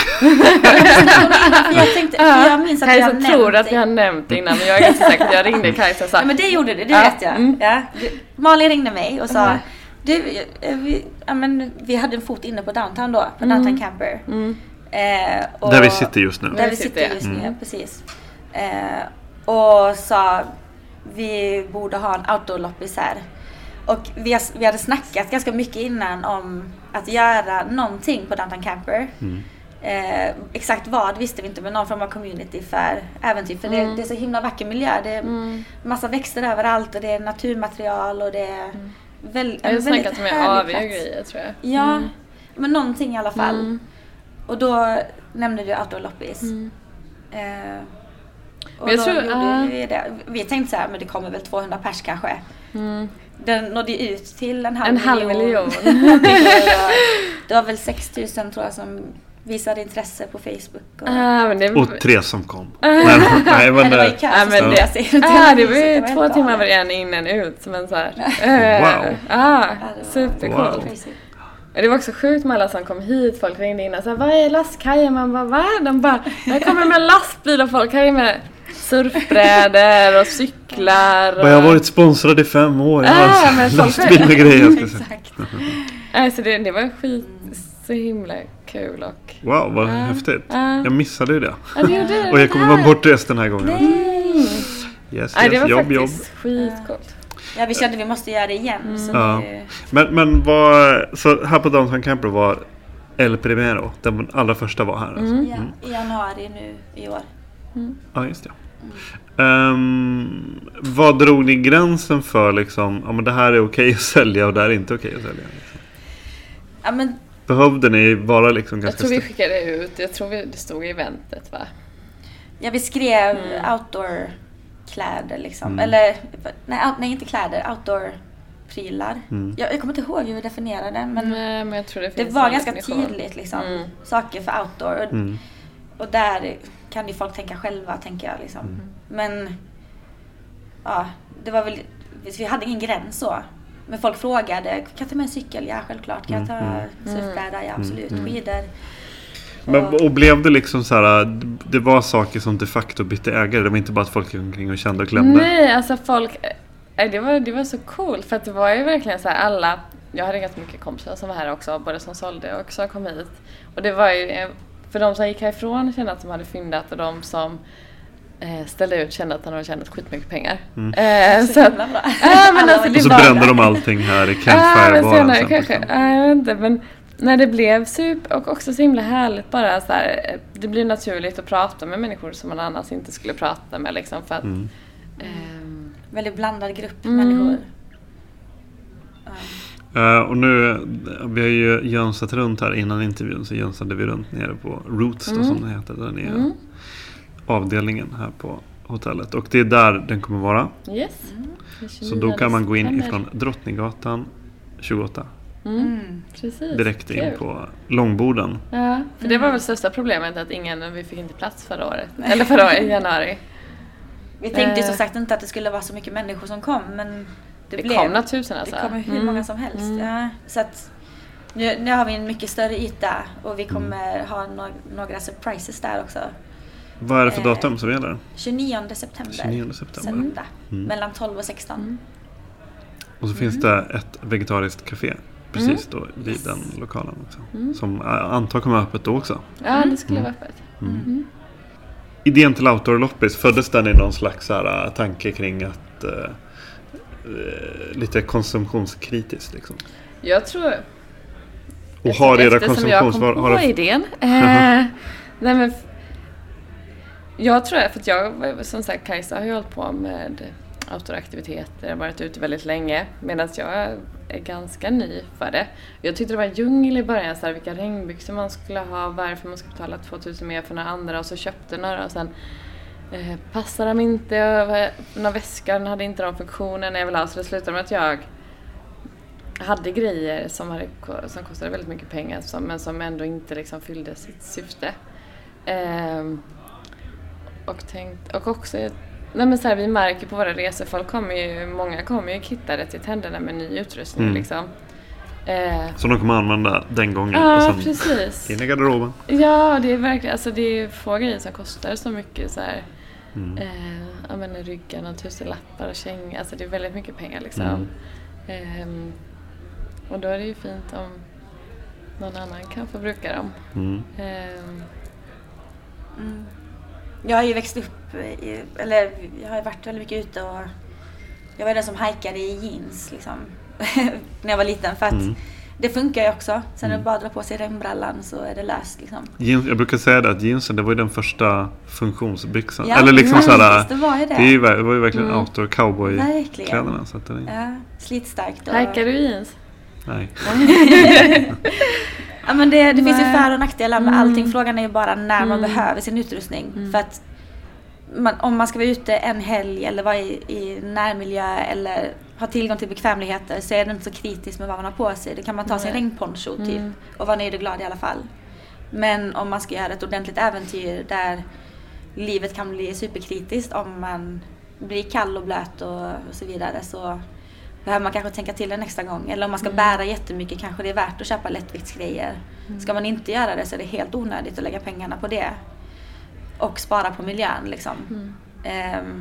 jag tänkte, jag minns att Kajsa jag tror nämnt att jag har nämnt det innan, men jag är ganska säker. Jag ringde Kajsa och sa... Ja, men det gjorde det, det ja. vet jag. Mm. Ja. Malin ringde mig och sa... Mm. Du, vi, ja, men, vi hade en fot inne på downtown då, på Mm. downtown camper. Mm. Eh, och, där vi sitter just nu. Där vi sitter just nu, mm. ja, precis. Eh, och sa... Vi borde ha en outdoor-loppis här. Och vi, vi hade snackat ganska mycket innan om att göra någonting på downtown camper. Mm. Eh, exakt vad visste vi inte, men någon form av community för äventyr. För Mm. det, det är så himla vacker miljö. Det är Mm. massa växter överallt och det är naturmaterial och det är Mm. väl, Jag har en väldigt snackat med härlig aviga plats. grejer, tror jag. Ja, Mm. men någonting i alla fall. Mm. Och då nämnde du outdoor loppis. Mm. Eh, och Men jag då tror- gjorde ah. vi det. Vi tänkte så här, men det kommer väl tvåhundra pers kanske. Mm. Den nådde ut till en halv En miljon. halv miljon. Det var väl sex tusen tror jag som visade intresse på Facebook. Och, Ah, men det Och tre som kom. Ah. nej, nej, men, Nej, det var i det, kö, Ja, så men stod det- jag sig runt Ah, hela det var huset. ju var två helt timmar var galet. en in en ut som en så här. Wow. Ah, Ja, det var supercoolt. Wow. crazy. Och det var också sjukt med alla som kom hit. Folk ringde in och sa, vad är lastkajen? Man bara, va? De bara, jag kommer med lastbil och folk här är med surfbrädor och cyklar. Och... jag har varit sponsrad i fem år. Jag Ah, har men folk- lastbil med grejer. ska jag säga. Exakt. Alltså det, det var skit så himla kul och... Wow, vad Ah. häftigt. Ah. Jag missade ju det. Ja, det gjorde det Och jag kommer här. vara bortrest den här gången. Mm. Yes, yes, Nej, det var jobb, jobb. faktiskt skitcoolt. Ja, vi kände att vi måste göra det igen. Så Ja. det, Men, men vad, så här på Downtown Camper var El Primero, den allra första var här. Alltså. Mm. ja, i januari nu i år. Ja, just det. Um, vad drog ni gränsen för liksom, ja men det här är okej att sälja och det här är inte okej att sälja? Liksom? Ja, men Behövde ni vara liksom Jag ganska tror vi st- skickade ut, jag tror vi, det stod i eventet va? ja, vi skrev Mm. outdoor-kläder liksom. Mm. Eller, nej, out, nej, inte kläder, outdoor-prylar. Mm. Jag, jag kommer inte ihåg hur vi definierade det, men Nej, men jag tror det det finns var någon ganska definition. tydligt liksom. Mm. Saker för outdoor. Och, Mm. och där kan ju folk tänka själva, tänker jag liksom. Mm. Men ja, det var väl, vi hade ingen gräns så. Men folk frågade, kan jag ta med en cykel? Ja, självklart. Kan jag ta Mm, mm. surfbräda? Ja, absolut. Mm, mm. Skidor. Men, och blev det liksom så här, det var saker som de facto bytte ägare, det var inte bara att folk gick omkring och kände och klämde? Nej, alltså folk, nej, det var, det var så coolt för att det var ju verkligen så här alla, jag hade ganska mycket kompisar som var här också, både som sålde och som kom hit. Och det var ju, för de som gick härifrån kände att de hade fyndat och de som eh, ställde ut kände att de hade tjänat skitmycket pengar. Mm. Eh, Så så att, himla bra. ja, men Alla alltså, var det Och så var- brände de allting här i Ja, men Campfire-baren senare sen. kanske. liksom. Ja, jag vet inte, men när det blev super och också så himla härligt bara så här, det blir naturligt att prata med människor som man annars inte skulle prata med liksom för att Mm. Ehm, väldigt blandad grupp Mm. människor. Ja. Uh, och nu, vi har ju jönsat runt här innan intervjun, så jönsade vi runt nere på Roots då, Mm. som det heter, där är Mm. avdelningen här på hotellet. Och det är där den kommer vara. Yes. Så då kan man gå in ifrån Drottninggatan tjugoåtta Mm. Mm. Precis. direkt in Kul. på långborden. Ja, för det var väl största problemet att ingen, vi fick inte plats förra året. Eller förra året, i januari. Vi tänkte ju Eh. som sagt inte att det skulle vara så mycket människor som kom, men det, Det blev. kom några tusen alltså. Det kommer hur Mm. många som helst. Mm. Ja, så att nu, nu har vi en mycket större yta och vi Mm. kommer ha några, några surprises där också. Vad är det för Eh. datum som gäller? tjugonionde september. tjugonionde september. Söndag. Mm. Mellan tolv och sexton. Mm. Och så finns det ett vegetariskt café precis då vid Yes. den lokalen också. Mm. Som jag antar kommer öppet då också. Ja, det skulle vara öppet. Mm. Mm. Idén till Outdoor Loppis, föddes den i någon slags så här, äh, tanke kring att uh, uh, lite konsumtionskritiskt liksom? Jag tror... Och har era Eftersom jag kom konsumtions... på Har, har det, idén. Eh, nej men... f- Jag tror det, för att jag, som sagt, Kajsa har ju hållit på med outdooraktiviteter, har varit ute väldigt länge, medan jag är ganska ny för det. Jag tyckte det var en djungel i början, så här, vilka regnbyxor man skulle ha, varför man skulle betala tvåtusen mer för några andra, och så köpte några och sen eh, passade de inte, och några väskor hade inte de funktionerna jag ville ha, så det slutade med att jag hade grejer som, hade, som kostade väldigt mycket pengar, som, men som ändå inte liksom fyllde sitt syfte. Ehm, och, tänkt, och också nej men så här, vi märker på våra resor, folk kommer ju, många kommer ju kittade till tänderna med ny utrustning mm. liksom. Eh. Som de kommer använda den gången. Ja, och sen precis. In i garderoben. Ja, det är verkligen, alltså det är få grejer som kostar så mycket så här. Mm. Eh, jag menar ryggen och tusenlappar och kängor, alltså det är väldigt mycket pengar liksom. Mm. Eh, och då är det ju fint om någon annan kan få bruka dem. Mm. Eh. Mm. Jag har ju växt upp, i, eller jag har varit väldigt mycket ute och jag var den som hajkade i jeans liksom, när jag var liten för att mm. det funkar ju också. Sen mm. när bara dra på sig regnbrallan så är det löst liksom. Jeans, jag brukar säga det att jeansen, det var ju den första funktionsbyxan. Ja, eller liksom så här, det var ju det. Det, är ju, det var ju verkligen mm. outdoor cowboy-kläderna. Så att det är... Ja, slitstarkt. Och... Hajkar du jeans? Nej. Ja, men det, det finns ju för- och nackdelar med mm. allting. Frågan är ju bara när mm. man behöver sin utrustning. Mm. För att man, om man ska vara ute en helg eller vara i, i närmiljö eller ha tillgång till bekvämligheter så är det inte så kritiskt med vad man har på sig. Då kan man ta sin regnponcho typ mm. och vara nöjd och glad i alla fall. Men om man ska göra ett ordentligt äventyr där livet kan bli superkritiskt om man blir kall och blöt och, och så vidare så behöver man kanske tänka till en extra gång. Eller om man ska mm. bära jättemycket kanske det är värt att köpa lättviktsgrejer. Mm. Ska man inte göra det så är det helt onödigt att lägga pengarna på det. Och spara på miljön liksom. Mm. Um,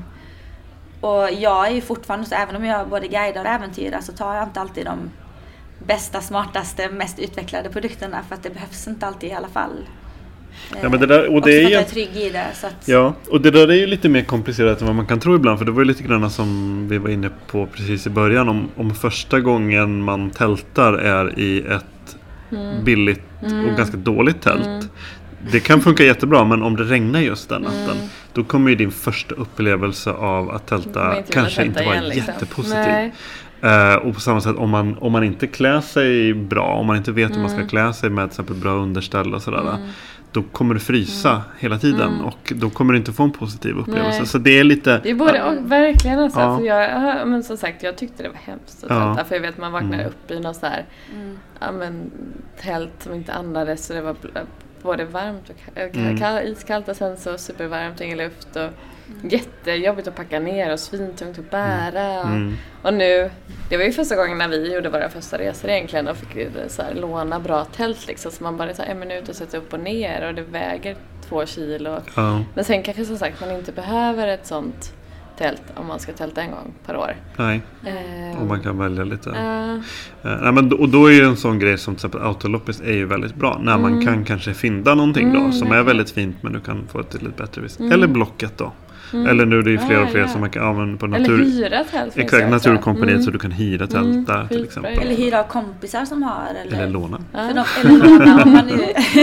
och jag är ju fortfarande så, även om jag både guidar och äventyrar så tar jag inte alltid de bästa, smartaste, mest utvecklade produkterna för att det behövs inte alltid i alla fall. Ja, men det där, och det är ju, jag är trygg i det, så att... Ja, och det där är ju lite mer komplicerat än vad man kan tro ibland. För det var ju lite grann som vi var inne på precis i början. Om, om första gången man tältar är i ett mm. billigt mm. och ganska dåligt tält. Mm. Det kan funka jättebra, men om det regnar just den natten mm. då kommer ju din första upplevelse av att tälta inte kanske tälta inte vara igen, liksom. Jättepositiv. Uh, och på samma sätt om man, om man inte klär sig bra, om man inte vet mm. hur man ska klä sig med till exempel bra underställ och sådär, mm. då kommer du frysa mm. hela tiden mm. och då kommer du inte få en positiv upplevelse. Nej. Så det är lite... Det är både och, verkligen alltså, ja. För jag, men som sagt, jag tyckte det var hemskt att tälta, ja. För jag vet man vaknar mm. upp i något så här mm. ja, men, tält som inte andades så det var både varmt och mm. kall, iskallt och sen så supervarmt, ingen luft och mm. jättejobbigt att packa ner och svintungt att bära och, mm. och nu, det var ju första gången när vi gjorde våra första resor egentligen och fick så här, låna bra tält liksom, så man bara så här, en minut och sätter upp och ner och det väger två kilo ja. Men sen kanske som sagt man inte behöver ett sånt tält om man ska tälta en gång per år. Nej, eh, och man kan välja lite. Uh, eh, nej, men, och då är ju en sån grej som till exempel autoloppis är ju väldigt bra. När man mm. kan kanske finna någonting mm, då som är väldigt fint men du kan få ett lite bättre vis. Mm. Eller Blocket då. Mm. Eller nu är det ju fler och fler ah, ja. som man kan använda på natur. Eller hyra tält. Exakt, naturkompaniet mm. så du kan hyra tält mm. där till exempel. Eller hyra av kompisar som har. Eller, eller låna. Ja. För de, eller låna om man nu...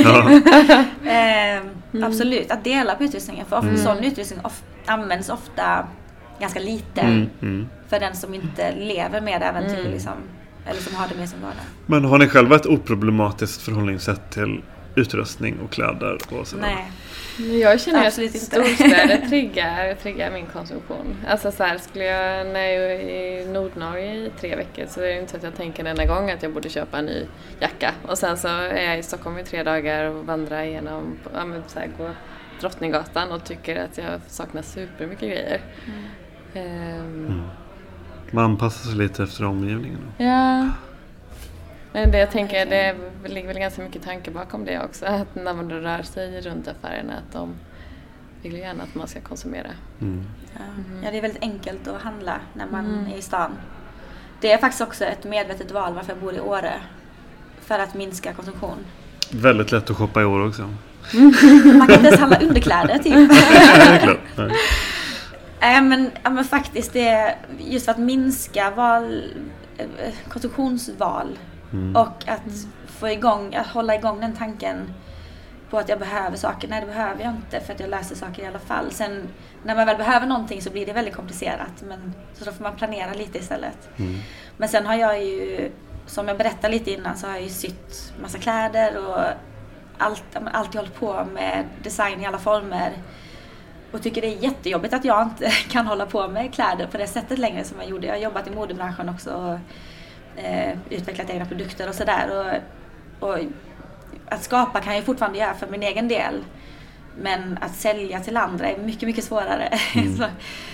eh, mm. Absolut, att dela på utrustningen. För mm. sån utrustning of, används ofta ganska lite mm. Mm. för den som inte lever med äventyr mm. liksom, eller som har det med som vardag. Men har ni själva ett oproblematiskt förhållningssätt till utrustning och kläder och sådär? Nej. Jag känner att storstäder triggar, triggar min konsumtion. Alltså så här, skulle jag, när jag är i Nordnorge i tre veckor så är det inte så att jag tänker denna gång att jag borde köpa en ny jacka. Och sen så är jag i Stockholm i tre dagar och vandrar igenom, ja men så här, gå Drottninggatan och tycker att jag saknar supermycket grejer. Mm. Um, mm. Man anpassar sig lite efter omgivningen. Ja. Men det jag tänker, det ligger väl ganska mycket tanke bakom det också. Att när man rör sig runt affärerna att de vill gärna att man ska konsumera. Mm. Ja. ja, det är väldigt enkelt att handla när man mm. är i stan. Det är faktiskt också ett medvetet val varför jag bor i Åre. För att minska konsumtion. Väldigt lätt att shoppa i Åre också. Man kan inte ens handla underkläder typ. Ja, det är klart. Nej. Äh, men, ja, men faktiskt det är just för att minska val, konsumtionsval mm. och att få igång, att hålla igång den tanken på att jag behöver saker. Nej, det behöver jag inte för att jag läser saker i alla fall. Sen när man väl behöver någonting så blir det väldigt komplicerat, men så då får man planera lite istället. Mm. Men sen har jag ju, som jag berättade lite innan, så har jag ju sytt massa kläder och allt, alltid hållit på med design i alla former. Och tycker det är jättejobbigt att jag inte kan hålla på med kläder på det sättet längre som jag gjorde. Jag har jobbat i modebranschen också och eh, utvecklat egna produkter och sådär. Och, och att skapa kan jag fortfarande göra för min egen del. Men att sälja till andra är mycket, mycket svårare. Mm. Så,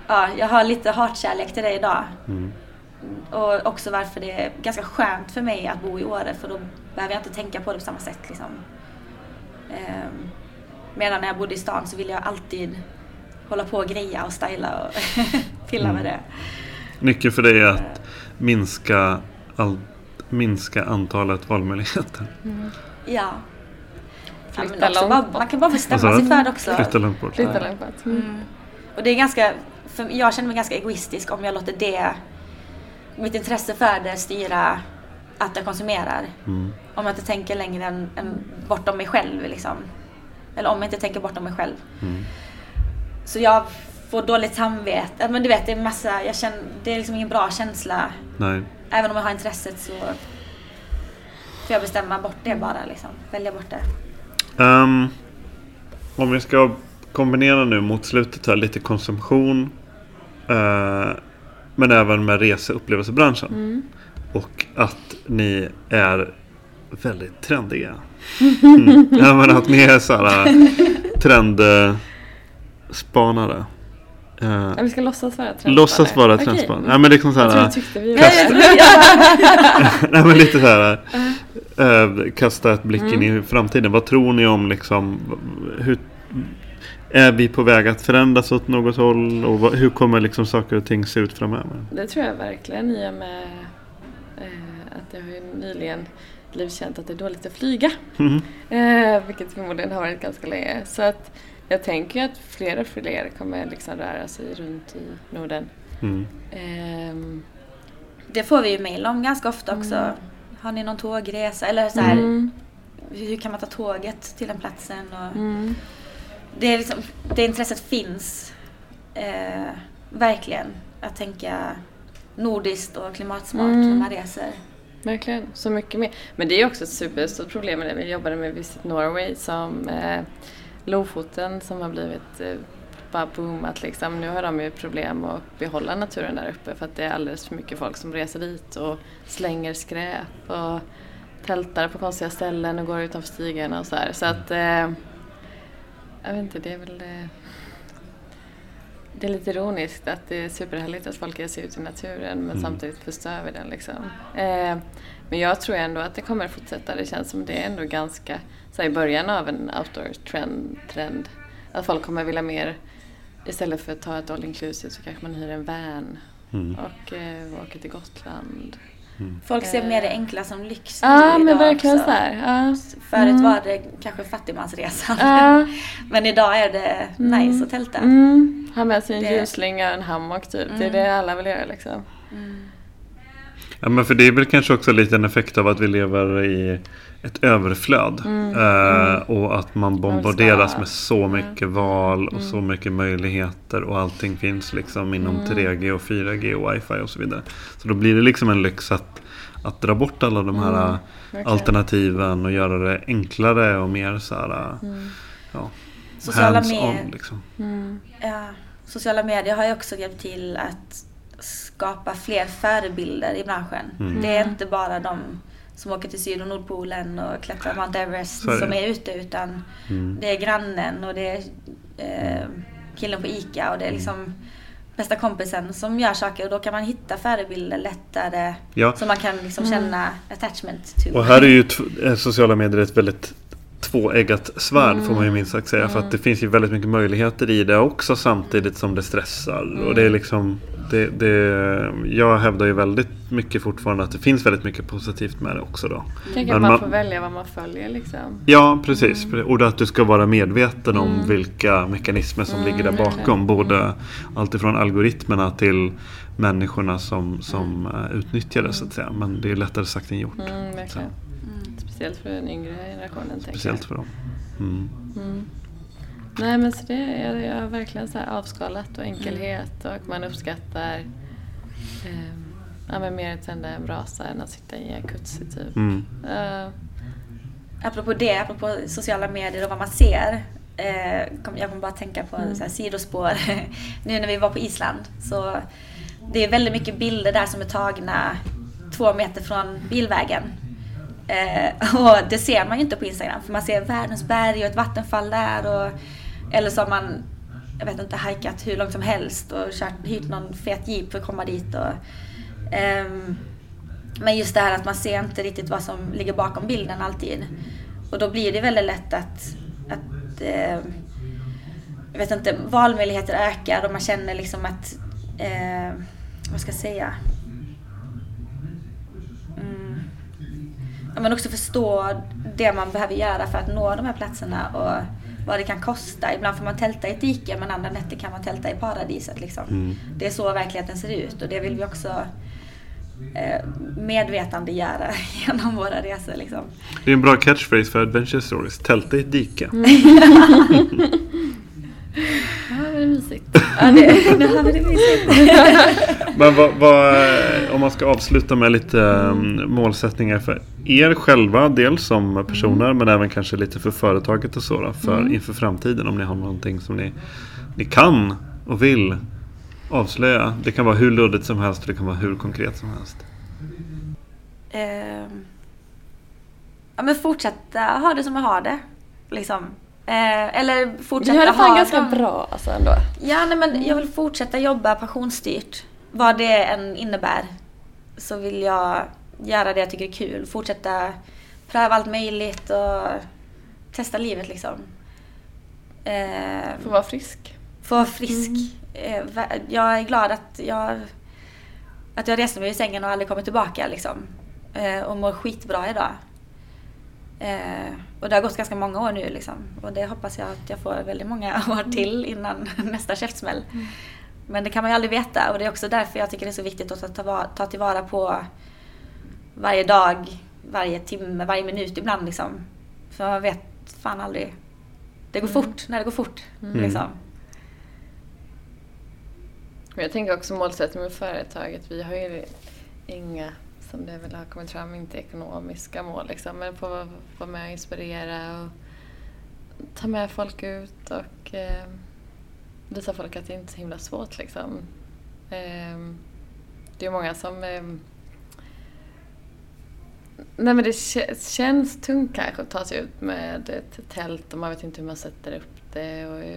ja, jag har lite hatkärlek till det idag. Mm. Och också varför det är ganska skönt för mig att bo i Åre, för då behöver jag inte tänka på det på samma sätt liksom. Um, medan när jag bodde i stan så ville jag alltid hålla på och greja och styla och pilla med det. Nyckeln för dig är att minska, all, minska antalet valmöjligheter. Mm. Ja. Ja, men Flytta också långt bara, bort. man kan bara bestämma sig för det också. Flytta långt bort. Flytta långt bort. Mm. Mm. Och det är ganska, för jag känner mig ganska egoistisk om jag låter det, mitt intresse för det styra att jag konsumerar. Mm. Om jag inte tänker längre än, än bortom mig själv liksom. Eller om jag inte tänker bortom mig själv. Mm. Så jag får dåligt samvete. Men du vet, det är massa, jag känner, det är liksom ingen bra känsla. Nej. Även om jag har intresset så får jag bestämma bort det bara liksom. Välja bort det. Um, om vi ska kombinera nu mot slutet här lite konsumtion uh, men även med reseupplevelsobranschen. Mm. Och att ni är väldigt trendiga. Mm. Ja, men att ni är så här trendspanare. Uh, ja, vi ska låtsas vara trendspanare. Låtsas vara trendspanare. Okay. Ja, men liksom så här. Jag tyckte vi kasta, nej, men lite så här. Uh, kasta ett blick in mm. i framtiden. Vad tror ni om liksom, hur är vi på väg att förändras åt något håll, och vad, hur kommer liksom saker och ting se ut framöver? Det tror jag verkligen, i och med eh, att jag har ju nyligen livskänt att det är dåligt att flyga. Mm. Eh, vilket förmodligen har varit ganska länge. Så att jag tänker att fler och fler kommer liksom röra sig runt i Norden. Mm. Eh, det får vi ju mejl om ganska ofta också. Mm. Har ni någon tågresa? Eller så här, mm. hur kan man ta tåget till den platsen? Och mm. det, är liksom, det intresset finns eh, verkligen att tänka nordiskt och klimatsmart mm. när man reser. Verkligen, så mycket mer. Men det är också ett superstort problem med det. Vi jobbade med Visit Norway som eh, Lofoten som har blivit eh, bara boomat liksom. Nu har de ju problem att behålla naturen där uppe för att det är alldeles för mycket folk som reser dit och slänger skräp och tältar på konstiga ställen och går utanför stigarna och så här. Så att eh, jag vet inte, det är väl eh, det är lite ironiskt att det är superhärligt att folk ger sig ut i naturen men mm. samtidigt förstör vi den liksom. Eh, men jag tror ändå att det kommer fortsätta. Det känns som det är ändå ganska så här, i början av en outdoor trend, trend. Att folk kommer vilja mer, istället för att ta ett all inclusive så kanske man hyr en van mm. och eh, åker till Gotland. Mm. Folk ser eh. mer det enkla som lyx. Ja, men verkligen så här. Ja. Förut mm. var det kanske fattigmansresan. Ja. Men idag är det mm. nice att tälta. Mm. Ha med sig en det... ljusslinga och en hammock typ. Mm. Det är det alla vill göra liksom. Mm. Ja, men för det är väl kanske också lite en effekt av att vi lever i ett överflöd. Mm. Uh, mm. Och att man bombarderas med så mycket mm. val och mm. så mycket möjligheter och allting finns liksom inom mm. tre G och fyra G och wifi och så vidare. Så då blir det liksom en lyx att, att dra bort alla de här mm. alternativen och göra det enklare och mer så här, mm. ja, sociala medier. Liksom. Mm. Ja, sociala medier har ju också hjälpt till att skapa fler förebilder i branschen. Mm. Det är inte bara de som åker till Syd- och Nordpolen och klättrar Mount Everest Sorry. som är ute, utan mm. det är grannen och det är eh, killen på ICA och det är liksom bästa kompisen som gör saker, och då kan man hitta förebilder lättare ja. som man kan liksom känna mm. attachment till. Och här är ju t- sociala medier ett väldigt tvåeggat svärd mm. får man ju minst sagt säga, mm. för att det finns ju väldigt mycket möjligheter i det också samtidigt som det stressar mm. och det är liksom det, det, jag hävdar ju väldigt mycket fortfarande att det finns väldigt mycket positivt med det också då. Tänk att man, man får välja vad man följer liksom. Ja, precis. Mm. Och att du ska vara medveten om mm. vilka mekanismer som mm. ligger där bakom. Mm. Både alltifrån algoritmerna till människorna som, som mm. utnyttjar det så att säga. Men det är lättare sagt än gjort. Mm, verkligen. Speciellt för den yngre generationen. Speciellt för dem. Mm. Mm. Nej, men så det är jag har verkligen så här avskalat och enkelhet mm. och man uppskattar eh, ja, men mer att tända en brasa än att sitta i en kutsi typ. Mm. Uh. Apropå det, apropå sociala medier och vad man ser. Eh, kom, jag kommer bara tänka på mm. så här, sidospår. Nu när vi var på Island så det är väldigt mycket bilder där som är tagna två meter från bilvägen. Eh, och det ser man ju inte på Instagram, för man ser världens berg och ett vattenfall där, och, eller så har man jag vet inte, hajkat hur långt som helst och kört, hyrt någon fet jeep för att komma dit. Och, um, men just det här att man ser inte riktigt vad som ligger bakom bilden alltid. Och då blir det väldigt lätt att, att uh, jag vet inte, valmöjligheter ökar och man känner liksom att, uh, vad ska jag säga? Mm. Ja, men också förstå det man behöver göra för att nå de här platserna och vad det kan kosta. Ibland får man tälta i ett dike, men andra nätter kan man tälta i paradiset. Liksom. Mm. Det är så verkligheten ser ut och det vill vi också eh, medvetandegöra genom våra resor. Liksom. Det är en bra catchphrase för Adventure Stories. Tälta i ett dike. Mm. Ja, det är mysigt. Ja, det, nu har vi det mysigt. Men vad, vad, om man ska avsluta med lite um, målsättningar för er själva, dels som personer, mm. men även kanske lite för företaget och så då, för mm. inför framtiden, om ni har någonting som ni, ni kan och vill avslöja. Det kan vara hur luddigt som helst och det kan vara hur konkret som helst. Eh, ja, men fortsätta ha det som jag har det. Liksom. Eh, eller fortsätta ha det. Vi har det ganska dem. bra alltså ändå. Ja, nej, men jag vill fortsätta jobba passionsstyrt. Vad det än innebär så vill jag göra det jag tycker är kul. Fortsätta pröva allt möjligt och testa livet liksom. Eh, Få vara frisk. Få vara frisk. Mm. Eh, jag är glad att jag, att jag reste mig i sängen och aldrig kommit tillbaka liksom. Eh, och mår skitbra idag. Eh, och det har gått ganska många år nu liksom. Och det hoppas jag att jag får väldigt många år till innan nästa käftsmäll. Mm. Men det kan man ju aldrig veta. Och det är också därför jag tycker det är så viktigt att ta, ta tillvara på varje dag, varje timme, varje minut ibland liksom. För man vet fan aldrig. Det går mm. fort när det går fort. Mm. Liksom. Jag tänker också målsättning med företaget. Vi har ju inga, som det väl har kommit fram, inte ekonomiska mål liksom. Men få vara med och inspirera och ta med folk ut och eh, visa folk att det inte är så himla svårt liksom. Eh, det är många som eh, nej men det känns tungt kanske att ta sig ut med ett tält och man vet inte hur man sätter upp det och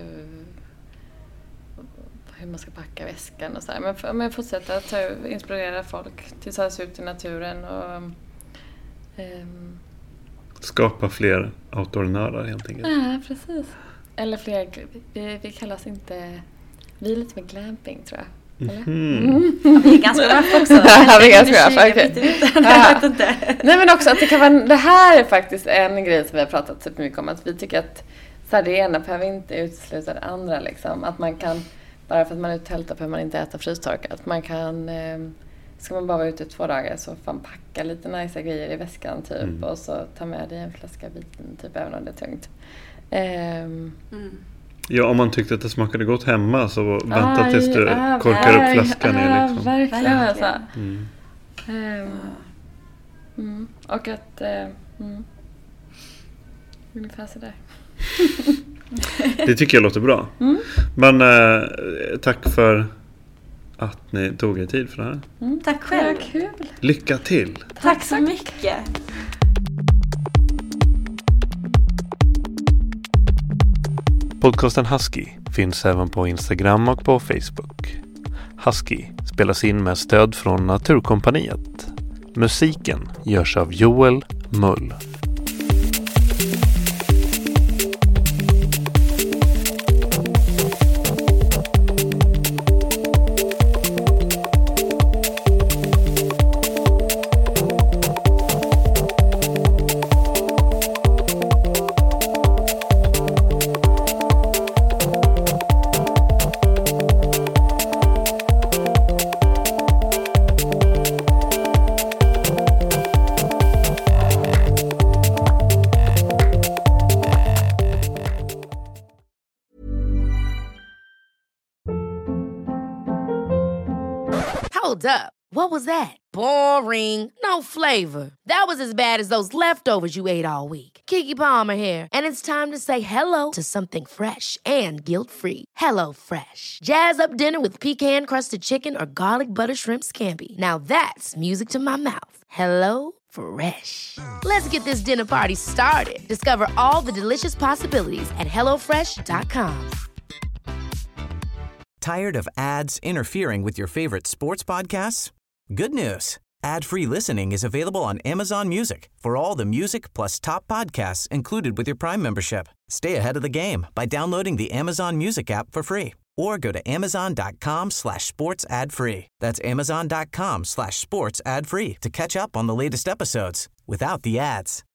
hur man ska packa väskan och så här. Men, men fortsätta att ta, inspirera folk till att ta ut i naturen och um, skapa fler outdoor-nördar helt enkelt. Ja, precis. Eller fler, vi, vi kallas inte, vi är lite med glamping tror jag. Eller? Mm. Mm. Ja, vi är ganska raff också. Ja, vi är ganska raff, okej. Ja. Nej men också att det kan vara, det här är faktiskt en grej som vi har pratat så mycket om, att vi tycker att så här, det ena behöver inte utesluta det andra liksom. Att man kan, bara för att man är tältar behöver man inte äta frystorkat. Man kan, eh, ska man bara vara ute två dagar så fan packa lite nice grejer i väskan typ. Mm. Och så ta med dig en flaska vin typ, även om det är tungt. Eh, mm. Ja, om man tyckte att det smakade gott hemma så vänta aj, tills du aj, korkar aj, upp flaskan aj, i liksom. Verkligen alltså. Mm. Um, mm. Och att uh, mm. ungefär sådär. Det tycker jag låter bra. Mm. Men uh, tack för att ni tog er tid för det här. Mm, tack själv. Ja, kul. Lycka till. Tack, tack så mycket. Podcasten Husky finns även på Instagram och på Facebook. Husky spelas in med stöd från Naturkompaniet. Musiken görs av Joel Mull. Hold up. What was that? Boring. No flavor. That was as bad as those leftovers you ate all week. Keke Palmer here, and it's time to say hello to something fresh and guilt-free. Hello Fresh. Jazz up dinner with pecan-crusted chicken or garlic butter shrimp scampi. Now that's music to my mouth. Hello Fresh. Let's get this dinner party started. Discover all the delicious possibilities at hello fresh dot com. Tired of ads interfering with your favorite sports podcasts? Good news. Ad-free listening is available on Amazon Music for all the music plus top podcasts included with your Prime membership. Stay ahead of the game by downloading the Amazon Music app for free or go to amazon.com slash sports ad free. That's amazon.com slash sports ad free to catch up on the latest episodes without the ads.